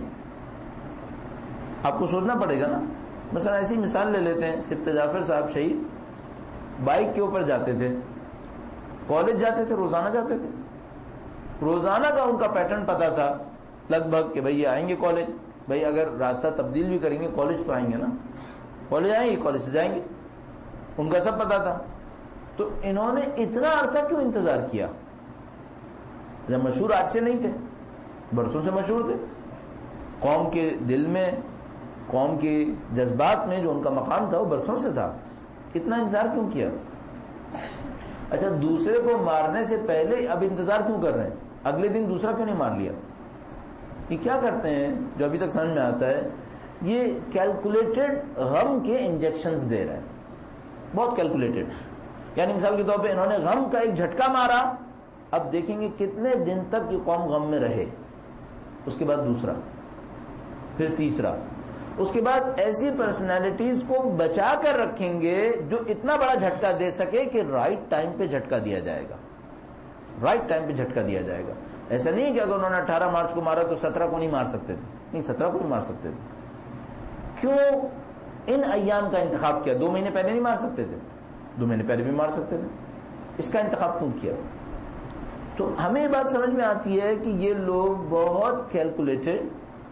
[SPEAKER 1] آپ کو سوچنا پڑے گا نا. مثلا ایسی مثال لے لیتے ہیں, سبط جعفر صاحب شہید بائک کے اوپر جاتے تھے, کالج جاتے تھے, روزانہ جاتے تھے, روزانہ کا ان کا پیٹرن پتا تھا لگ بھگ کہ بھائی یہ آئیں گے کالج, بھائی اگر راستہ تبدیل بھی کریں گے کالج تو آئیں گے نا, کالج آئیں گے کالج سے جائیں گے, ان کا سب پتا تھا. تو انہوں نے اتنا عرصہ کیوں انتظار کیا؟ جب مشہور آج سے نہیں تھے, برسوں سے مشہور تھے, قوم کے دل میں, قوم کے جذبات میں جو ان کا مقام تھا وہ برسوں سے تھا. اتنا انتظار کیوں کیا؟ اچھا دوسرے کو مارنے سے پہلے اب انتظار کیوں کر رہے ہیں؟ اگلے دن دوسرا کیوں نہیں مار لیا؟ یہ کیا کرتے ہیں جو ابھی تک سمجھ میں آتا ہے, یہ کیلکولیٹڈ غم کے انجیکشنز دے رہے ہیں, بہت کیلکولیٹڈ. یعنی مثال کے طور پہ انہوں نے غم کا ایک جھٹکا مارا, اب دیکھیں گے کتنے دن تک یہ قوم غم میں رہے, اس کے بعد دوسرا, پھر تیسرا, اس کے بعد ایسی پرسنالٹیز کو بچا کر رکھیں گے جو اتنا بڑا جھٹکا دے سکے کہ رائٹ ٹائم پہ جھٹکا دیا جائے گا, رائٹ ٹائم پہ جھٹکا دیا جائے گا. ایسا نہیں کہ اگر انہوں نے اٹھارہ مارچ کو مارا تو سترہ کو نہیں مار سکتے تھے, نہیں سترہ کو نہیں مار سکتے تھے. کیوں ان ایام کا انتخاب کیا؟ دو مہینے پہلے نہیں مار سکتے تھے؟ دو مہینے پہلے بھی مار سکتے تھے, اس کا انتخاب کیوں کیا؟ تو ہمیں یہ بات سمجھ میں آتی ہے کہ یہ لوگ بہت کیلکولیٹڈ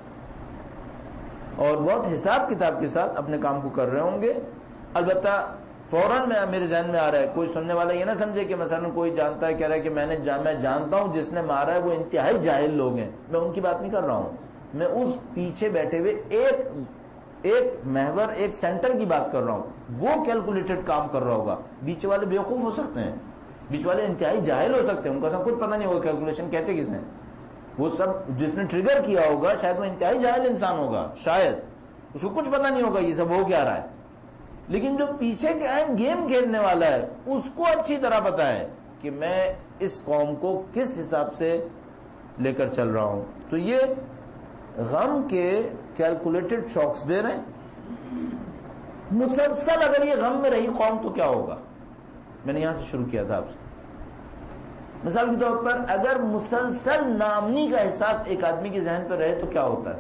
[SPEAKER 1] اور بہت حساب کتاب کے ساتھ اپنے کام کو کر رہے ہوں گے. البتہ فوراً میں میرے ذہن میں آ رہا ہے, کوئی سننے والا یہ نہ سمجھے کہ مثلا کوئی جانتا ہے, کہہ رہا ہے کہ میں نے جان, میں جانتا ہوں جس نے مارا ہے وہ انتہائی جاہل لوگ ہیں. میں ان کی بات نہیں کر رہا ہوں, میں اس پیچھے بیٹھے ہوئے ایک ایک محور, ایک سینٹر کی بات کر رہا ہوں. وہ کیلکولیٹڈ کام کر رہا ہوگا, بیچ والے بیوقوف ہو سکتے ہیں, بیچ والے انتہائی جاہل ہو سکتے ہیں, ان کا سب کچھ پتہ نہیں ہوگا کیلکولیشن کہتے کس نے. وہ سب جس نے ٹریگر کیا ہوگا شاید وہ انتہائی جاہل انسان ہوگا, شاید اس کو کچھ پتہ نہیں ہوگا یہ سب ہو کیا رہا ہے. لیکن جو پیچھے کے اہم گیم کھیلنے والا ہے اس کو اچھی طرح پتا ہے کہ میں اس قوم کو کس حساب سے لے کر چل رہا ہوں. تو یہ غم کے کیلکولیٹڈ شاکس دے رہے ہیں. مسلسل اگر یہ غم میں رہی قوم تو کیا ہوگا؟ میں نے یہاں سے شروع کیا تھا آپ سے. مثال کے طور پر اگر مسلسل ناامنی کا احساس ایک آدمی کے ذہن پر رہے تو کیا ہوتا ہے؟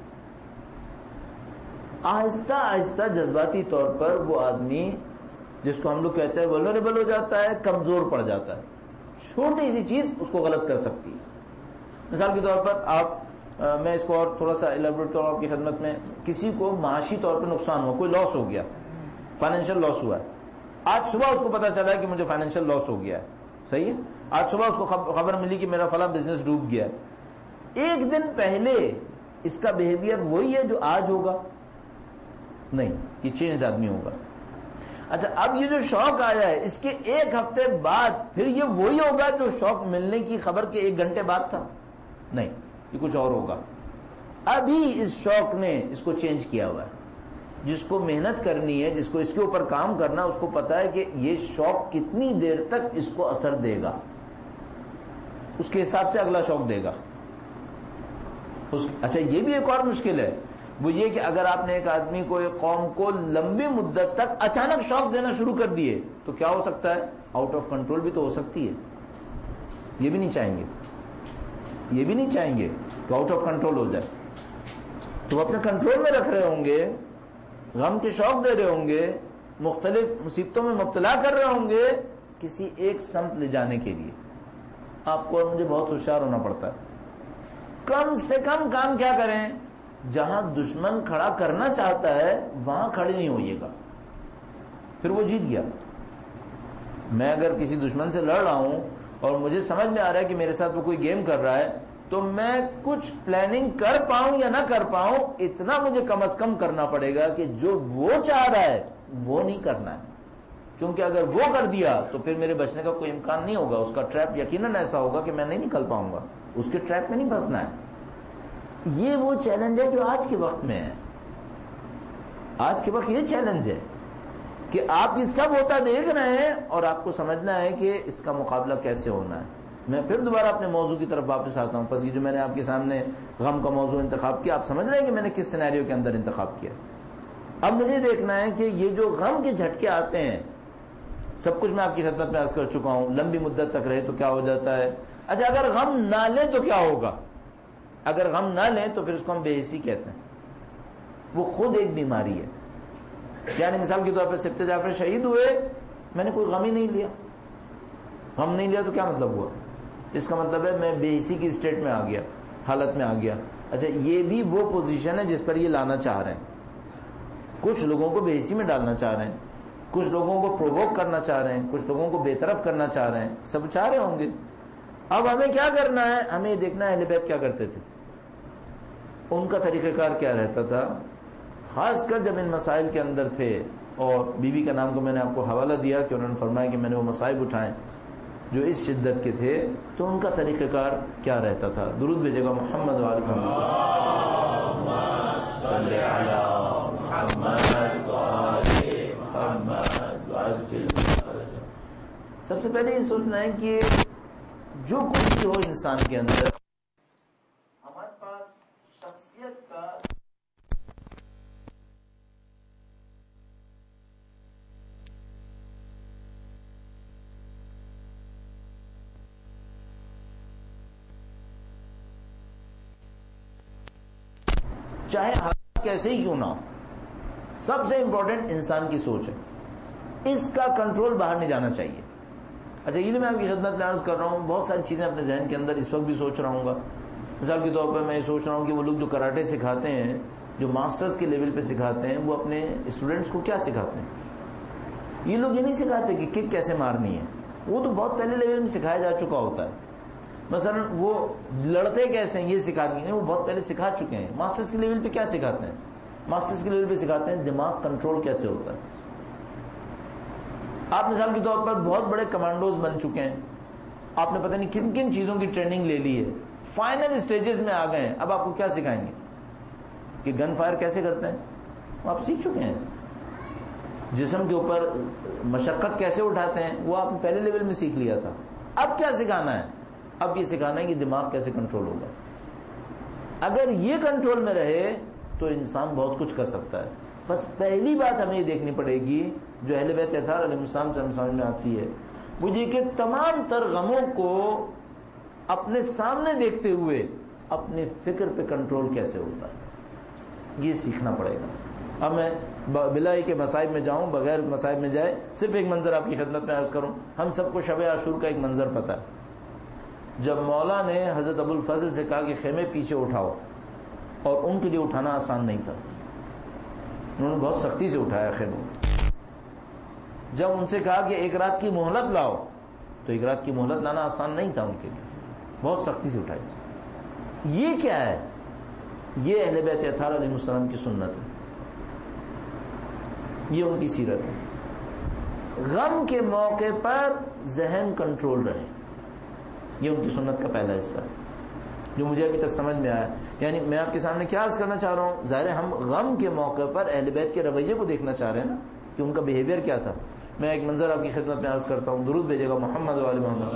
[SPEAKER 1] آہستہ آہستہ جذباتی طور پر وہ آدمی جس کو ہم لوگ کہتے ہیں ولنریبل ہو جاتا ہے, کمزور پڑ جاتا ہے. چھوٹی سی چیز اس کو غلط کر سکتی ہے. مثال کے طور پر آپ آ, میں اس کو اور تھوڑا سا ایلیبریٹ کروں آپ کی خدمت میں. کسی کو معاشی طور پر نقصان ہوا, کوئی لاس ہو گیا, فائنینشیل لاس ہوا ہے. آج صبح اس کو پتا چلا ہے کہ مجھے فائنینشیل لاس ہو گیا ہے, صحیح ہے. آج صبح اس کو خبر ملی کہ میرا فلاں بزنس ڈوب گیا ہے. ایک دن پہلے اس کا بیہیویئر وہی ہے جو آج ہوگا؟ نہیں, یہ چینج آدمی ہوگا. اچھا اب یہ جو شوق آیا ہے اس کے ایک ہفتے بعد پھر یہ وہی ہوگا جو شوق ملنے کی خبر کے ایک گھنٹے بعد تھا؟ نہیں, یہ کچھ اور ہوگا. ابھی اس شوق نے اس کو چینج کیا ہوا ہے. جس کو محنت کرنی ہے, جس کو اس کے اوپر کام کرنا, اس کو پتا ہے کہ یہ شوق کتنی دیر تک اس کو اثر دے گا, اس کے حساب سے اگلا شوق دے گا. اس اچھا یہ بھی ایک اور مشکل ہے, وہ یہ کہ اگر آپ نے ایک آدمی کو, ایک قوم کو لمبی مدت تک اچانک شوق دینا شروع کر دیے تو کیا ہو سکتا ہے؟ آؤٹ آف کنٹرول بھی تو ہو سکتی ہے. یہ بھی نہیں چاہیں گے, یہ بھی نہیں چاہیں گے کہ آؤٹ آف کنٹرول ہو جائے. تو اپنے کنٹرول میں رکھ رہے ہوں گے, غم کے شوق دے رہے ہوں گے, مختلف مصیبتوں میں مبتلا کر رہے ہوں گے کسی ایک سمت لے جانے کے لیے. آپ کو اور مجھے بہت ہوشیار ہونا پڑتا ہے. کم سے کم کام کیا کریں؟ جہاں دشمن کھڑا کرنا چاہتا ہے وہاں کھڑے نہیں ہوئیے گا, پھر وہ جیت گیا. میں اگر کسی دشمن سے لڑ رہا ہوں اور مجھے سمجھ میں آ رہا ہے کہ میرے ساتھ وہ کوئی گیم کر رہا ہے, تو میں کچھ پلاننگ کر پاؤں یا نہ کر پاؤں اتنا مجھے کم از کم کرنا پڑے گا کہ جو وہ چاہ رہا ہے وہ نہیں کرنا ہے. چونکہ اگر وہ کر دیا تو پھر میرے بچنے کا کوئی امکان نہیں ہوگا. اس کا ٹریپ یقیناً ایسا ہوگا کہ میں نہیں نکل پاؤں گا. اس کے ٹریپ میں نہیں پھنسنا ہے. یہ وہ چیلنج ہے جو آج کے وقت میں ہے. آج کے وقت یہ چیلنج ہے کہ آپ یہ سب ہوتا دیکھ رہے ہیں اور آپ کو سمجھنا ہے کہ اس کا مقابلہ کیسے ہونا ہے. میں پھر دوبارہ اپنے موضوع کی طرف واپس آتا ہوں. پس یہ جو میں نے آپ کے سامنے غم کا موضوع انتخاب کیا, آپ سمجھ رہے ہیں کہ میں نے کس سینیریو کے اندر انتخاب کیا. اب مجھے دیکھنا ہے کہ یہ جو غم کے جھٹکے آتے ہیں, سب کچھ میں آپ کی خدمت میں عرض کر چکا ہوں. لمبی مدت تک رہے تو کیا ہو جاتا ہے. اچھا اگر غم نہ لیں تو کیا ہوگا. اگر غم نہ لیں تو پھر اس کو ہم بے حسی کہتے ہیں. وہ خود ایک بیماری ہے. یعنی مثال کے طور پر سبت جعفر شہید ہوئے, میں نے کوئی غم ہی نہیں لیا. غم نہیں لیا تو کیا مطلب ہوا. اس کا مطلب ہے میں بے حسی کی اسٹیٹ میں آ گیا, حالت میں آ گیا. اچھا یہ بھی وہ پوزیشن ہے جس پر یہ لانا چاہ رہے ہیں. کچھ لوگوں کو بے حسی میں ڈالنا چاہ رہے ہیں, کچھ لوگوں کو پرووک کرنا چاہ رہے ہیں, کچھ لوگوں کو بے طرف کرنا چاہ رہے ہیں. سب چاہ رہے ہوں گے. اب ہمیں کیا کرنا ہے, ہمیں دیکھنا ہے اہل بیت کیا کرتے تھے, ان کا طریقہ کار کیا رہتا تھا. خاص کر جب ان مسائل کے اندر تھے, اور بی بی کا نام کو میں نے آپ کو حوالہ دیا کہ انہوں نے فرمایا کہ میں نے وہ مصائب اٹھائے جو اس شدت کے تھے, تو ان کا طریقہ کار کیا رہتا تھا. درود بھیجے گا محمد وعلی محمد. سب سے پہلے یہ سوچنا ہے کہ جو کچھ بھی ہو انسان کے اندر, ہمارے پاس شخصیت کا چاہے حالات کیسے ہی کیوں نہ ہو, سب سے امپورٹنٹ انسان کی سوچ ہے. اس کا کنٹرول باہر نہیں جانا چاہیے. اچھا یہ میں آپ کی خدمت میں عرض کر رہا ہوں, بہت ساری چیزیں اپنے ذہن کے اندر اس وقت بھی سوچ رہا ہوں گا. مثال کے طور پر میں یہ سوچ رہا ہوں کہ وہ لوگ جو کراٹے سکھاتے ہیں, جو ماسٹرز کے لیول پہ سکھاتے ہیں, وہ اپنے اسٹوڈنٹس کو کیا سکھاتے ہیں. یہ لوگ یہ نہیں سکھاتے کہ کک کیسے مارنی ہے, وہ تو بہت پہلے لیول میں سکھایا جا چکا ہوتا ہے. مثلا وہ لڑتے کیسے ہیں یہ سکھا دیے, وہ بہت پہلے سکھا چکے ہیں. ماسٹرز کے لیول پہ کیا سکھاتے ہیں, ماسٹرز کے لیول پہ سکھاتے ہیں دماغ کنٹرول کیسے ہوتا ہے. آپ مثال کے طور پر بہت بڑے کمانڈوز بن چکے ہیں, آپ نے پتہ نہیں کن کن چیزوں کی ٹریننگ لے لی ہے, فائنل اسٹیجز میں آ گئے ہیں. اب آپ کو کیا سکھائیں گے کہ گن فائر کیسے کرتے ہیں, وہ آپ سیکھ چکے ہیں. جسم کے اوپر مشقت کیسے اٹھاتے ہیں, وہ آپ نے پہلے لیول میں سیکھ لیا تھا. اب کیا سکھانا ہے, اب یہ سکھانا ہے کہ دماغ کیسے کنٹرول ہوگا. اگر یہ کنٹرول میں رہے تو انسان بہت کچھ کر سکتا ہے. بس پہلی بات ہمیں یہ دیکھنی پڑے گی جو اہل بیت اطہار علیہ السلام سے ہم سمجھ میں آتی ہے, وہ یہ کہ تمام تر غموں کو اپنے سامنے دیکھتے ہوئے اپنے فکر پہ کنٹرول کیسے ہوتا ہے, یہ سیکھنا پڑے گا. اب میں بلا کے مصائب میں جاؤں, بغیر مصائب میں جائے, صرف ایک منظر آپ کی خدمت میں عرض کروں. ہم سب کو شب عاشور کا ایک منظر پتہ ہے. جب مولا نے حضرت ابو الفضل سے کہا کہ خیمے پیچھے اٹھاؤ, اور ان کے لیے اٹھانا آسان نہیں تھا, انہوں نے بہت سختی سے اٹھایا خیموں. جب ان سے کہا کہ ایک رات کی مہلت لاؤ, تو ایک رات کی مہلت لانا آسان نہیں تھا ان کے لیے, بہت سختی سے اٹھائی. یہ کیا ہے, یہ اہل بیت اطہار علیہ السلام کی سنت ہے, یہ ان کی سیرت ہے. غم کے موقع پر ذہن کنٹرول رہے, یہ ان کی سنت کا پہلا حصہ ہے جو مجھے ابھی تک سمجھ میں آیا. یعنی میں آپ کے سامنے کیا عرض کرنا چاہ رہا ہوں, ظاہر ہے ہم غم کے موقع پر اہل بیت کے رویے کو دیکھنا چاہ رہے ہیں نا, کہ ان کا بیہیویئر کیا تھا. میں ایک منظر آپ کی خدمت میں عرض کرتا ہوں. درود بھیجے گا محمد وعلی محمد.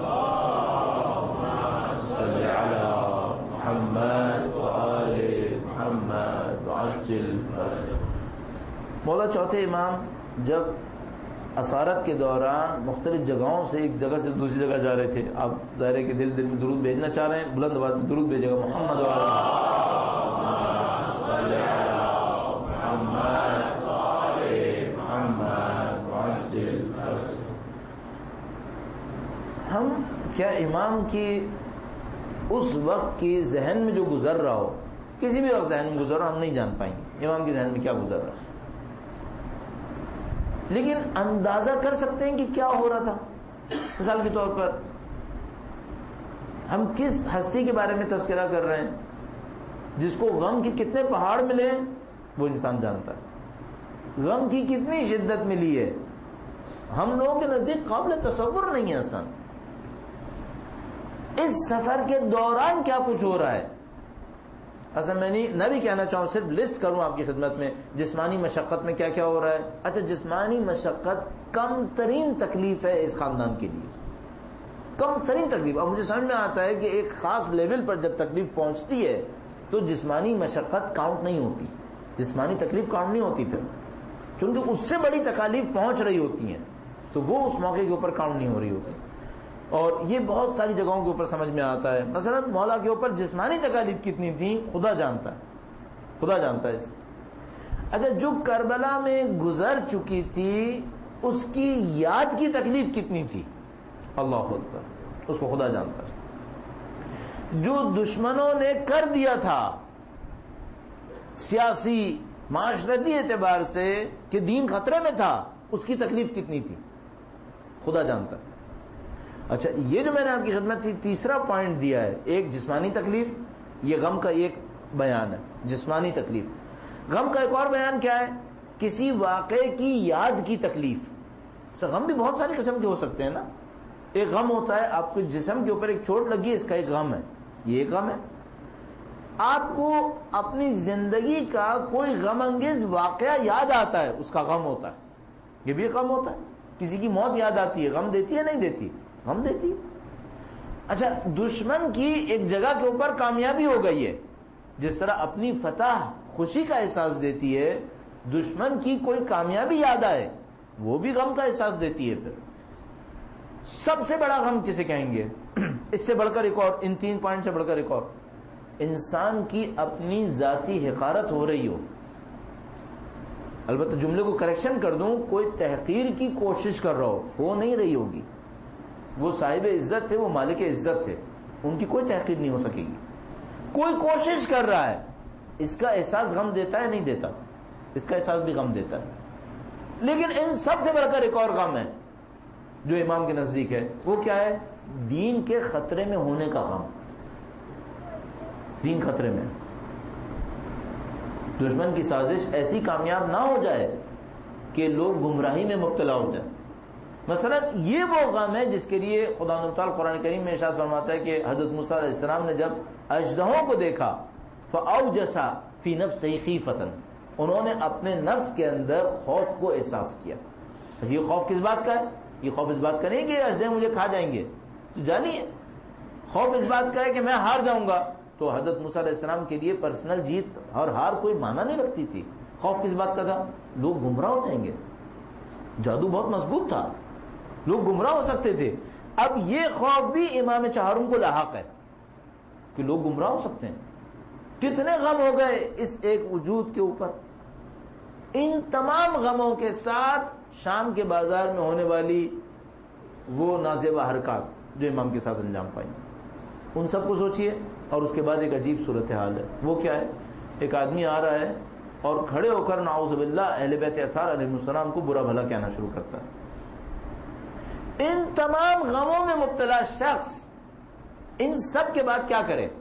[SPEAKER 1] صلی علی محمد وعلی محمد وعجل. مولا چوتھے امام جب اسارت کے دوران مختلف جگہوں سے ایک جگہ سے دوسری جگہ جا رہے تھے, آپ ظاہر کے دل دل میں درود بھیجنا چاہ رہے ہیں, بلند آواز میں درود بھیجے گا محمد وعلی محمد وعلی محمد وعجل. ہم کیا امام کی اس وقت کی ذہن میں جو گزر رہا ہو, کسی بھی وقت ذہن میں گزر رہا ہم نہیں جان پائیں گے امام کے ذہن میں کیا گزر رہا ہے, لیکن اندازہ کر سکتے ہیں کہ کیا ہو رہا تھا. مثال کے طور پر ہم کس ہستی کے بارے میں تذکرہ کر رہے ہیں جس کو غم کے کتنے پہاڑ ملے وہ انسان جانتا ہے، غم کی کتنی شدت ملی ہے ہم لوگوں کے نزدیک قابل تصور نہیں ہے اصلا۔ اس سفر کے دوران کیا کچھ ہو رہا ہے، اصل میں نہیں نہ بھی کہنا چاہوں، صرف لسٹ کروں آپ کی خدمت میں جسمانی مشقت میں کیا کیا ہو رہا ہے۔ اچھا، جسمانی مشقت کم ترین تکلیف ہے اس خاندان کے لیے، کم ترین تکلیف۔ اب مجھے سمجھ میں آتا ہے کہ ایک خاص لیول پر جب تکلیف پہنچتی ہے تو جسمانی مشقت کاؤنٹ نہیں ہوتی، جسمانی تکلیف کاؤنٹ نہیں ہوتی پھر، چونکہ اس سے بڑی تکالیف پہنچ رہی ہوتی ہیں تو وہ اس موقع کے اوپر کاؤنٹ نہیں ہو رہی ہوتی۔ اور یہ بہت ساری جگہوں کے اوپر سمجھ میں آتا ہے۔ مثلا مولا کے اوپر جسمانی تکالیف کتنی تھی خدا جانتا ہے، خدا جانتا ہے اس۔ اچھا، جو کربلا میں گزر چکی تھی اس کی یاد کی تکلیف کتنی تھی، اللہ اکبر، اس کو خدا جانتا ہے۔ جو دشمنوں نے کر دیا تھا سیاسی معاشرتی اعتبار سے کہ دین خطرے میں تھا، اس کی تکلیف کتنی تھی خدا جانتا ہے۔ اچھا، یہ جو میں نے آپ کی خدمت تھی تیسرا پوائنٹ دیا ہے، ایک جسمانی تکلیف، یہ غم کا ایک بیان ہے جسمانی تکلیف۔ غم کا ایک اور بیان کیا ہے، کسی واقعے کی یاد کی تکلیف۔ سر غم بھی بہت ساری قسم کے ہو سکتے ہیں نا، ایک غم ہوتا ہے آپ کو جسم کے اوپر ایک چوٹ لگی ہے، اس کا ایک غم ہے، یہ ایک غم ہے۔ آپ کو اپنی زندگی کا کوئی غم انگیز واقعہ یاد آتا ہے، اس کا غم ہوتا ہے، یہ بھی ایک غم ہوتا ہے۔ کسی کی موت یاد آتی ہے، غم دیتی ہے نہیں دیتی، غم دیتی ہے۔ اچھا، دشمن کی ایک جگہ کے اوپر کامیابی ہو گئی ہے، جس طرح اپنی فتح خوشی کا احساس دیتی ہے، دشمن کی کوئی کامیابی یاد آئے وہ بھی غم کا احساس دیتی ہے۔ پھر سب سے بڑا غم کسے کہیں گے، اس سے بڑھ کر ایک اور، ان تین پوائنٹ سے بڑھ کر ایک اور، انسان کی اپنی ذاتی حقارت ہو رہی ہو۔ البتہ جملے کو کریکشن کر دوں، کوئی تحقیر کی کوشش کر رہا ہو، ہو نہیں رہی ہوگی، وہ صاحب عزت تھے، وہ مالک عزت تھے، ان کی کوئی تحقیر نہیں ہو سکے گی۔ کوئی کوشش کر رہا ہے، اس کا احساس غم دیتا ہے نہیں دیتا، اس کا احساس بھی غم دیتا ہے۔ لیکن ان سب سے بڑھ کر ایک اور غم ہے جو امام کے نزدیک ہے، وہ کیا ہے، دین کے خطرے میں ہونے کا غم۔ دین خطرے میں، دشمن کی سازش ایسی کامیاب نہ ہو جائے کہ لوگ گمراہی میں مبتلا ہو جائے۔ مثلا یہ وہ غم ہے جس کے لیے خدا تعالیٰ قرآن کریم میں ارشاد فرماتا ہے کہ حضرت موسیٰ علیہ السلام نے جب اژدہوں کو دیکھا فَأَوْجَسَ فِي نَفْسِهِ خِیفَةً، انہوں نے اپنے نفس کے اندر خوف کو احساس کیا۔ یہ خوف کس بات کا ہے، یہ خوف اس بات کا نہیں کہ اژدہے مجھے کھا جائیں گے، تو جانی ہے، خوف اس بات کا ہے کہ میں ہار جاؤں گا۔ تو حضرت موسیٰ علیہ السلام کے لیے پرسنل جیت اور ہار کوئی معنی نہیں رکھتی تھی۔ خوف کس بات کا تھا، لوگ گمراہ ہو جائیں گے، جادو بہت مضبوط تھا، لوگ گمراہ ہو سکتے تھے۔ اب یہ خوف بھی امام چہارم کو لاحق ہے کہ لوگ گمراہ ہو سکتے ہیں۔ کتنے غم ہو گئے اس ایک وجود کے اوپر۔ ان تمام غموں کے ساتھ شام کے بازار میں ہونے والی وہ نازیبہ حرکات جو امام کے ساتھ انجام پائیں، ان سب کو سوچئے۔ اور اس کے بعد ایک عجیب صورتحال ہے، وہ کیا ہے، ایک آدمی آ رہا ہے اور کھڑے ہو کر نعوذ باللہ اہل بیت اطہار علیہ السلام کو برا بھلا کہنا شروع کرتا ہے۔ ان تمام غموں میں مبتلا شخص ان سب کے بعد کیا کرے،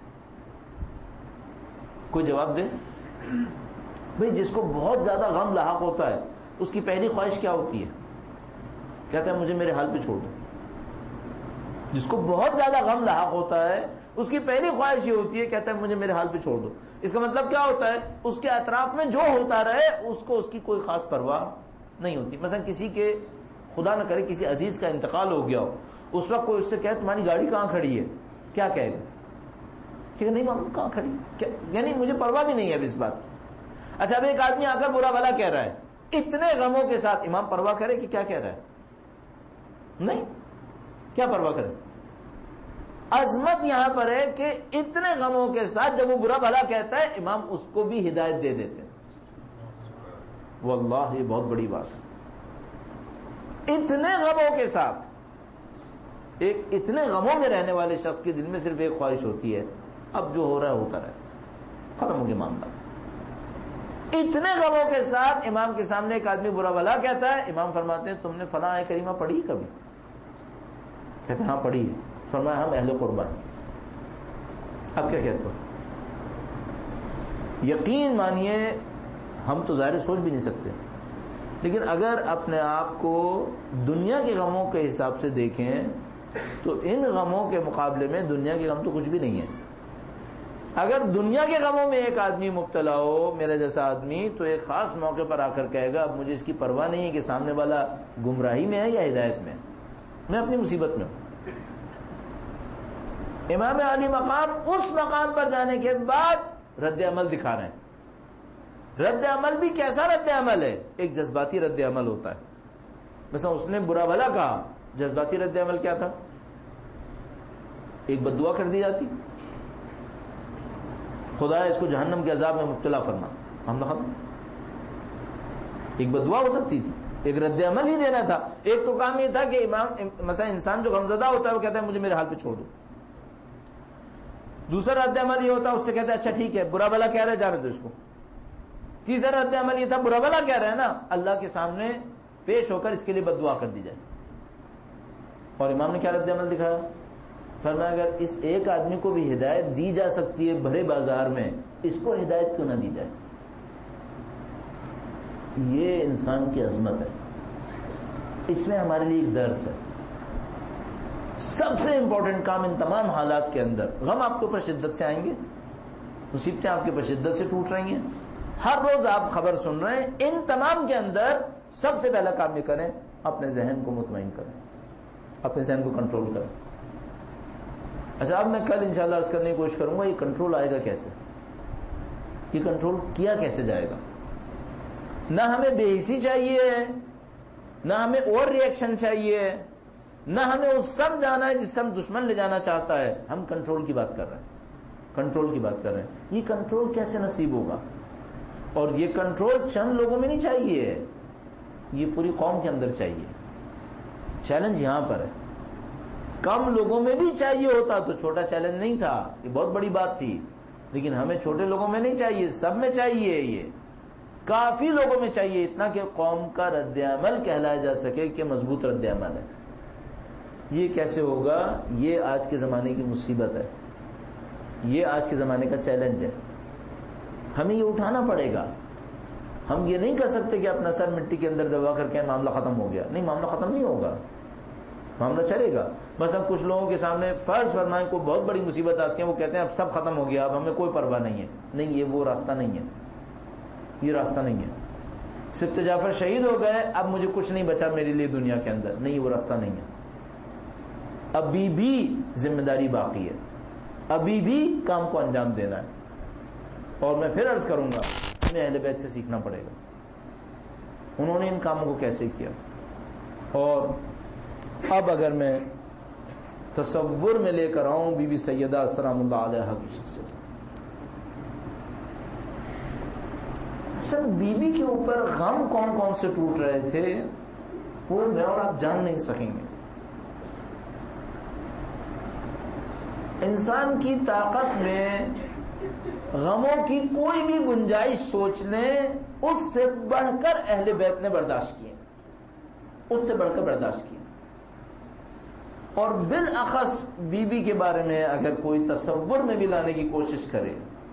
[SPEAKER 1] کوئی جواب دے؟ بھئی جس کو بہت زیادہ غم لاحق ہوتا ہے اس کی پہلی خواہش کیا ہوتی ہے، کہتا ہے مجھے میرے حال پہ چھوڑ دو۔ جس کو بہت زیادہ غم لاحق ہوتا ہے اس کی پہلی خواہش یہ ہوتی ہے، کہتا ہے مجھے میرے حال پہ چھوڑ دو۔ اس کا مطلب کیا ہوتا ہے، اس کے اطراف میں جو ہوتا رہے اس کو اس کی کوئی خاص پرواہ نہیں ہوتی۔ مثلا کسی کے خدا نہ کرے کسی عزیز کا انتقال ہو گیا ہو، اس وقت کوئی اس سے کہے تمہاری گاڑی کہاں کھڑی ہے، کیا کہے گا، کہ نہیں معلوم کہاں کھڑی، یعنی مجھے پرواہ بھی نہیں ہے اب اس بات کی۔ اچھا، اب ایک آدمی آ کر برا بھلا کہہ رہا ہے اتنے غموں کے ساتھ، امام پرواہ کرے کہ کیا کہہ رہا ہے، نہیں، کیا پرواہ کرے۔ عظمت یہاں پر ہے کہ اتنے غموں کے ساتھ جب وہ برا بھلا کہتا ہے امام اس کو بھی ہدایت دے دیتے ہیں۔ واللہ یہ بہت بڑی بات ہے، اتنے غموں کے ساتھ ایک اتنے غموں میں رہنے والے شخص کے دل میں صرف ایک خواہش ہوتی ہے، اب جو ہو رہا ہے ہوتا رہے، ختم ہو گیا معاملہ۔ اتنے غموں کے ساتھ امام کے سامنے ایک آدمی برا بھلا کہتا ہے، امام فرماتے ہیں تم نے فلاں آیت کریمہ پڑھی کبھی، کہتے ہیں ہاں پڑھی ہے، فرمایا ہم اہل قربہ ہیں. اب کیا کہتے ہو؟ یقین مانیے ہم تو ظاہر سوچ بھی نہیں سکتے، لیکن اگر اپنے آپ کو دنیا کے غموں کے حساب سے دیکھیں تو ان غموں کے مقابلے میں دنیا کے غم تو کچھ بھی نہیں ہے. اگر دنیا کے غموں میں ایک آدمی مبتلا ہو، میرا جیسا آدمی، تو ایک خاص موقع پر آ کر کہے گا اب مجھے اس کی پرواہ نہیں ہے کہ سامنے والا گمراہی میں ہے یا ہدایت میں ہے، میں اپنی مصیبت میں ہوں. امام علی مقام اس مقام پر جانے کے بعد رد عمل دکھا رہے ہیں. رد عمل بھی کیسا رد عمل ہے؟ ایک جذباتی رد عمل ہوتا ہے. مثلا اس نے برا بھلا کہا، جذباتی رد عمل کیا تھا؟ ایک بد دعا کر دی جاتی، خدا اس کو جہنم کے عذاب میں مبتلا فرما، ہم ختم. ایک بد دعا ہو سکتی تھی، ایک رد عمل ہی دینا تھا. ایک تو کام یہ تھا کہ امام مثلا انسان جو غمزدہ ہوتا ہے وہ کہتا ہے مجھے میرے حال پہ چھوڑ دو. دوسرا رد عمل یہ ہوتا ہے اس سے کہتا ہے اچھا ٹھیک ہے برا بھلا کہہ رہے جانے دو اس کو. تیسرا رد عمل یہ تھا برا بھلا کہہ رہے ہیں نا، اللہ کے سامنے پیش ہو کر اس کے لیے بد دعا کر دی جائے. اور امام نے کیا رد عمل دکھایا؟ فرمایا اگر اس ایک آدمی کو بھی ہدایت دی جا سکتی ہے بھرے بازار میں، اس کو ہدایت کیوں نہ دی جائے؟ یہ انسان کی عظمت ہے، اس میں ہمارے لیے ایک درس ہے. سب سے امپورٹنٹ کام ان تمام حالات کے اندر، غم آپ کے اوپر شدت سے آئیں گے، مصیبتیں آپ کے اوپر شدت سے ٹوٹ رہی ہیں، ہر روز آپ خبر سن رہے ہیں. ان تمام کے اندر سب سے پہلا کام یہ کریں اپنے ذہن کو مطمئن کریں، اپنے ذہن کو کنٹرول کریں. اچھا اب میں کل انشاءاللہ عرض کرنے کی کوشش کروں گا یہ کنٹرول آئے گا کیسے، یہ کنٹرول کیا کیسے جائے گا. نہ ہمیں بے حسی چاہیے، نہ ہمیں اور ری ایکشن چاہیے، نہ ہمیں اس سب جانا ہے جس سے ہم دشمن لے جانا چاہتا ہے. ہم کنٹرول کی بات کر رہے ہیں، کنٹرول کی بات کر رہے ہیں. یہ کنٹرول کیسے نصیب ہوگا؟ اور یہ کنٹرول چند لوگوں میں نہیں چاہیے، یہ پوری قوم کے اندر چاہیے. چیلنج یہاں پر ہے. کم لوگوں میں بھی چاہیے ہوتا تو چھوٹا چیلنج نہیں تھا، یہ بہت بڑی بات تھی. لیکن ہمیں چھوٹے لوگوں میں نہیں چاہیے، سب میں چاہیے. یہ کافی لوگوں میں چاہیے، اتنا کہ قوم کا رد عمل کہلایا جا سکے کہ مضبوط رد عمل ہے. یہ کیسے ہوگا؟ یہ آج کے زمانے کی مصیبت ہے، یہ آج کے زمانے کا چیلنج ہے. ہمیں یہ اٹھانا پڑے گا. ہم یہ نہیں کر سکتے کہ اپنا سر مٹی کے اندر دبا کر کے معاملہ ختم ہو گیا. نہیں، معاملہ ختم نہیں ہوگا، معاملہ چلے گا. مثلا کچھ لوگوں کے سامنے فرض فرمائیں کوئی بہت بڑی مصیبت آتی ہے، وہ کہتے ہیں اب سب ختم ہو گیا، اب ہمیں کوئی پرواہ نہیں ہے. نہیں، یہ وہ راستہ نہیں ہے، یہ راستہ نہیں ہے. سبط جعفر شہید ہو گئے، اب مجھے کچھ نہیں بچا میرے لیے دنیا کے اندر. نہیں، وہ راستہ نہیں ہے. ابھی بھی ذمہ داری باقی ہے، ابھی بھی کام کو انجام دینا ہے. اور میں پھر عرض کروں گا ہمیں اہل بیت سے سیکھنا پڑے گا، انہوں نے ان کاموں کو کیسے کیا. اور اب اگر میں تصور میں لے کر آؤں بی بی سیدہ سلام اللہ علیہا کی شخصیت، اصل بی بی کے اوپر غم کون کون سے ٹوٹ رہے تھے وہ میں اور آپ جان نہیں سکیں گے. انسان کی طاقت میں غموں کی کوئی بھی گنجائش سوچ لیں، اس سے بڑھ کر اہل بیت نے برداشت کیے، اس سے بڑھ کر برداشت کیے. اور بالاخص بی بی کے بارے میں اگر کوئی تصور میں بھی لانے کی کوشش کرے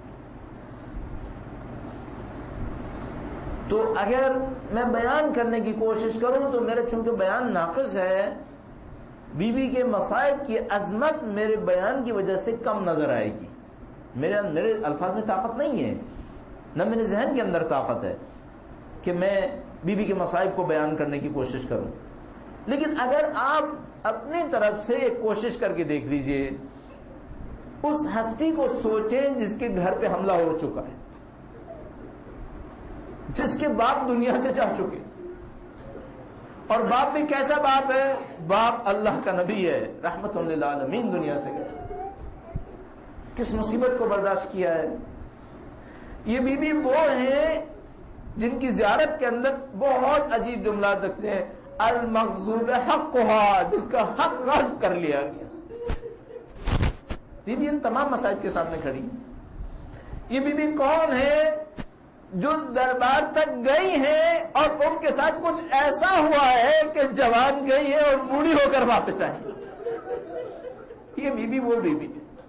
[SPEAKER 1] تو اگر میں بیان کرنے کی کوشش کروں تو میرے چونکہ بیان ناقص ہے، بی بی کے مصائب کی عظمت میرے بیان کی وجہ سے کم نظر آئے گی. میرے میرے الفاظ میں طاقت نہیں ہے، نہ میرے ذہن کے اندر طاقت ہے کہ میں بی بی کے مصائب کو بیان کرنے کی کوشش کروں. لیکن اگر آپ اپنی طرف سے ایک کوشش کر کے دیکھ لیجئے، اس ہستی کو سوچیں جس کے گھر پہ حملہ ہو چکا ہے، جس کے باپ دنیا سے جا چکے، اور باپ بھی کیسا باپ ہے؟ باپ اللہ کا نبی ہے، رحمت للعالمین دنیا سے گیا. کس مصیبت کو برداشت کیا ہے. یہ بی بی وہ ہیں جن کی زیارت کے اندر بہت عجیب جملات رکھتے ہیں، المغصوب حقها، جس کا حق غصب کر لیا گیا. بی بی ان تمام مصائب کے سامنے کھڑی. یہ بی بی کون ہے؟ جو دربار تک گئی ہیں اور ان کے ساتھ کچھ ایسا ہوا ہے کہ جوان گئی ہے اور بوڑھی ہو کر واپس آئی. یہ بی بی وہ بی بی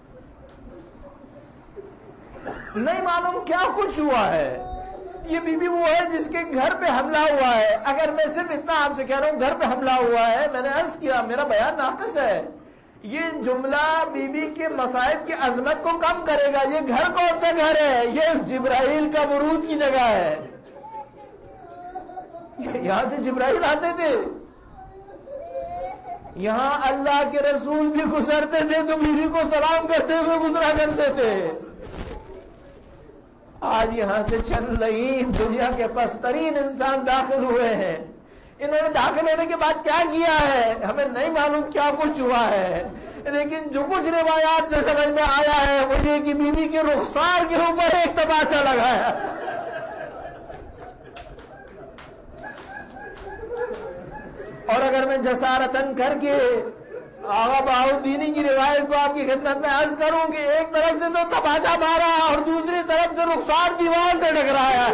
[SPEAKER 1] نہیں معلوم کیا کچھ ہوا ہے. یہ بی بی وہ ہے جس کے گھر پہ حملہ ہوا ہے. اگر میں صرف اتنا آپ سے کہہ رہا ہوں گھر پہ حملہ ہوا ہے, میں نے عرض کیا میرا بیان ناقص ہے, یہ جملہ بی بی کے مصائب کی عظمت کو کم کرے گا. یہ گھر کون سا گھر ہے؟ یہ جبرائیل کا ورود کی جگہ ہے. یہاں سے جبرائیل آتے تھے, یہاں اللہ کے رسول بھی گزرتے تھے تو بیوی کو سلام کرتے ہوئے گزرا کرتے تھے. آج یہاں سے چند لئیم دنیا کے پسترین انسان داخل ہوئے ہیں. انہوں نے داخل ہونے کے بعد کیا کیا ہے ہمیں نہیں معلوم کیا کچھ ہوا ہے, لیکن جو کچھ روایات سے سمجھ میں آیا ہے وہ یہ کہ بی بی کے رخسار کے اوپر ایک تماچا لگایا. اور اگر میں جسارتن کر کے آغا بہاؤالدینی کی روایت کو آپ کی خدمت میں عرض کروں کہ ایک طرف سے تو تماچا مارا اور دوسری طرف سے رخسار دیوار سے ٹکرایا.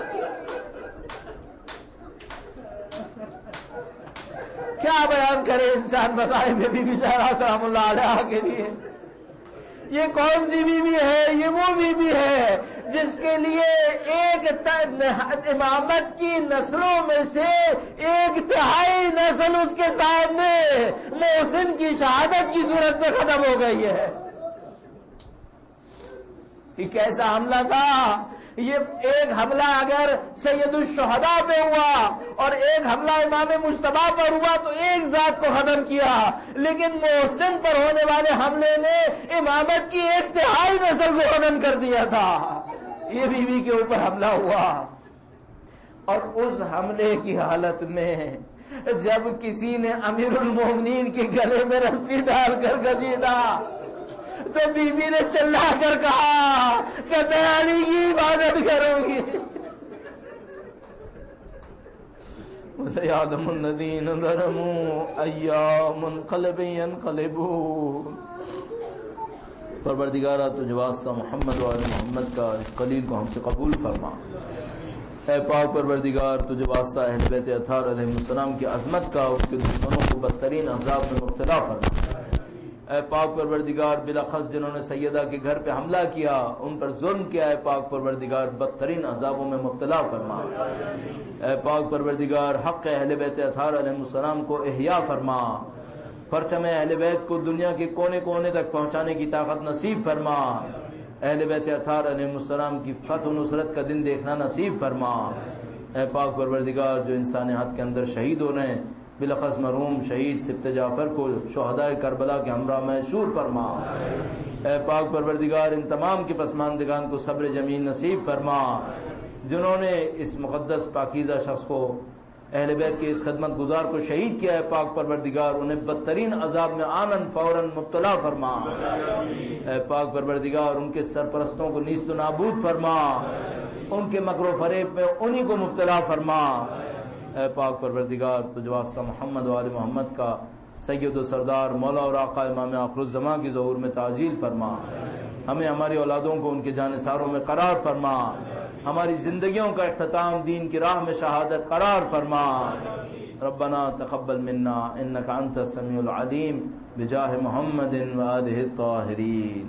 [SPEAKER 1] کیا بیان کرے انسان مصائب بی بی زہرا سلام اللہ علیہا کے لیے. یہ کون سی بی بی ہے؟ یہ وہ بی بی ہے جس کے لیے ایک امامت کی نسلوں میں سے ایک تہائی نسل اس کے سامنے محسن کی شہادت کی صورت میں ختم ہو گئی ہے. یہ کیسا حملہ تھا؟ یہ ایک حملہ اگر سید الشہداء پہ ہوا اور ایک حملہ امام مجتبیٰ پر ہوا تو ایک ذات کو ختم کیا, لیکن محسن پر ہونے والے حملے نے امامت کی ایک تہائی نسل کو ختم کر دیا تھا. یہ بیوی کے اوپر حملہ ہوا اور اس حملے کی حالت میں جب کسی نے امیر المومنین کے گلے میں رسی ڈال کر گھسیٹا تو بی بی نے چلا کر کہا کہ میں علی کی عبادت کروں گی. وَسَيَعْلَمُ الَّذِينَ ظَلَمُوا أَيَّ مُنْقَلِبٍ يَنْقَلِبُونَ. پروردگارہ تجھ واسطہ محمد و آل محمد کا اس قلیل کو ہم سے قبول فرما. اے پاک پروردگار تجھ واسطہ اہل بیت اطہار علیہ السلام کی عظمت کا اس کے دشمنوں کو بدترین عذاب میں مبتلا فرما. اے پاک پروردگار بالاخص جنہوں نے سیدہ کے گھر پہ حملہ کیا, ان پر ظلم کیا, اے پاک پروردگار بدترین عذابوں میں مبتلا فرما. اے پاک پروردگار حق اہل بیت اطہار علیہ السلام کو احیاء فرما. پرچم اہل بیت کو دنیا کے کونے کونے تک پہنچانے کی طاقت نصیب فرما. اہل بیت اطہار علیہ السلام کی فتح و نصرت کا دن دیکھنا نصیب فرما. اے پاک پروردگار جو انسانیت کے اندر شہید ہو رہے ہیں, بالاخص مرحوم شہید سبط جعفر کو شہداء کربلا کے ہمراہ محشور فرما. اے پاک پروردگار ان تمام کے پسماندگان کو صبر جمیل نصیب فرما جنہوں نے اس مقدس پاکیزہ شخص کو اہل بیت کے اس خدمت گزار کو شہید کیا. ہے پاک پروردگار انہیں بدترین عذاب میں آنن فوراً مبتلا فرما. اے پاک پروردگار ان کے سرپرستوں کو نیست و نابود فرما, ان کے مکر و فریب میں انہی کو مبتلا فرما. اے پاک پروردگار تجھ واسطہ محمد و آل محمد کا سید و سردار مولا اور آقا امام آخر الزمان کی ظہور میں تعجیل فرما. ہمیں ہماری اولادوں کو ان کے جانثاروں میں قرار فرما. ہماری زندگیوں کا اختتام دین کی راہ میں شہادت قرار فرما. ربنا تقبل منا انک انت السمیع العلیم بجاہ محمد و آلہ الطاہرین.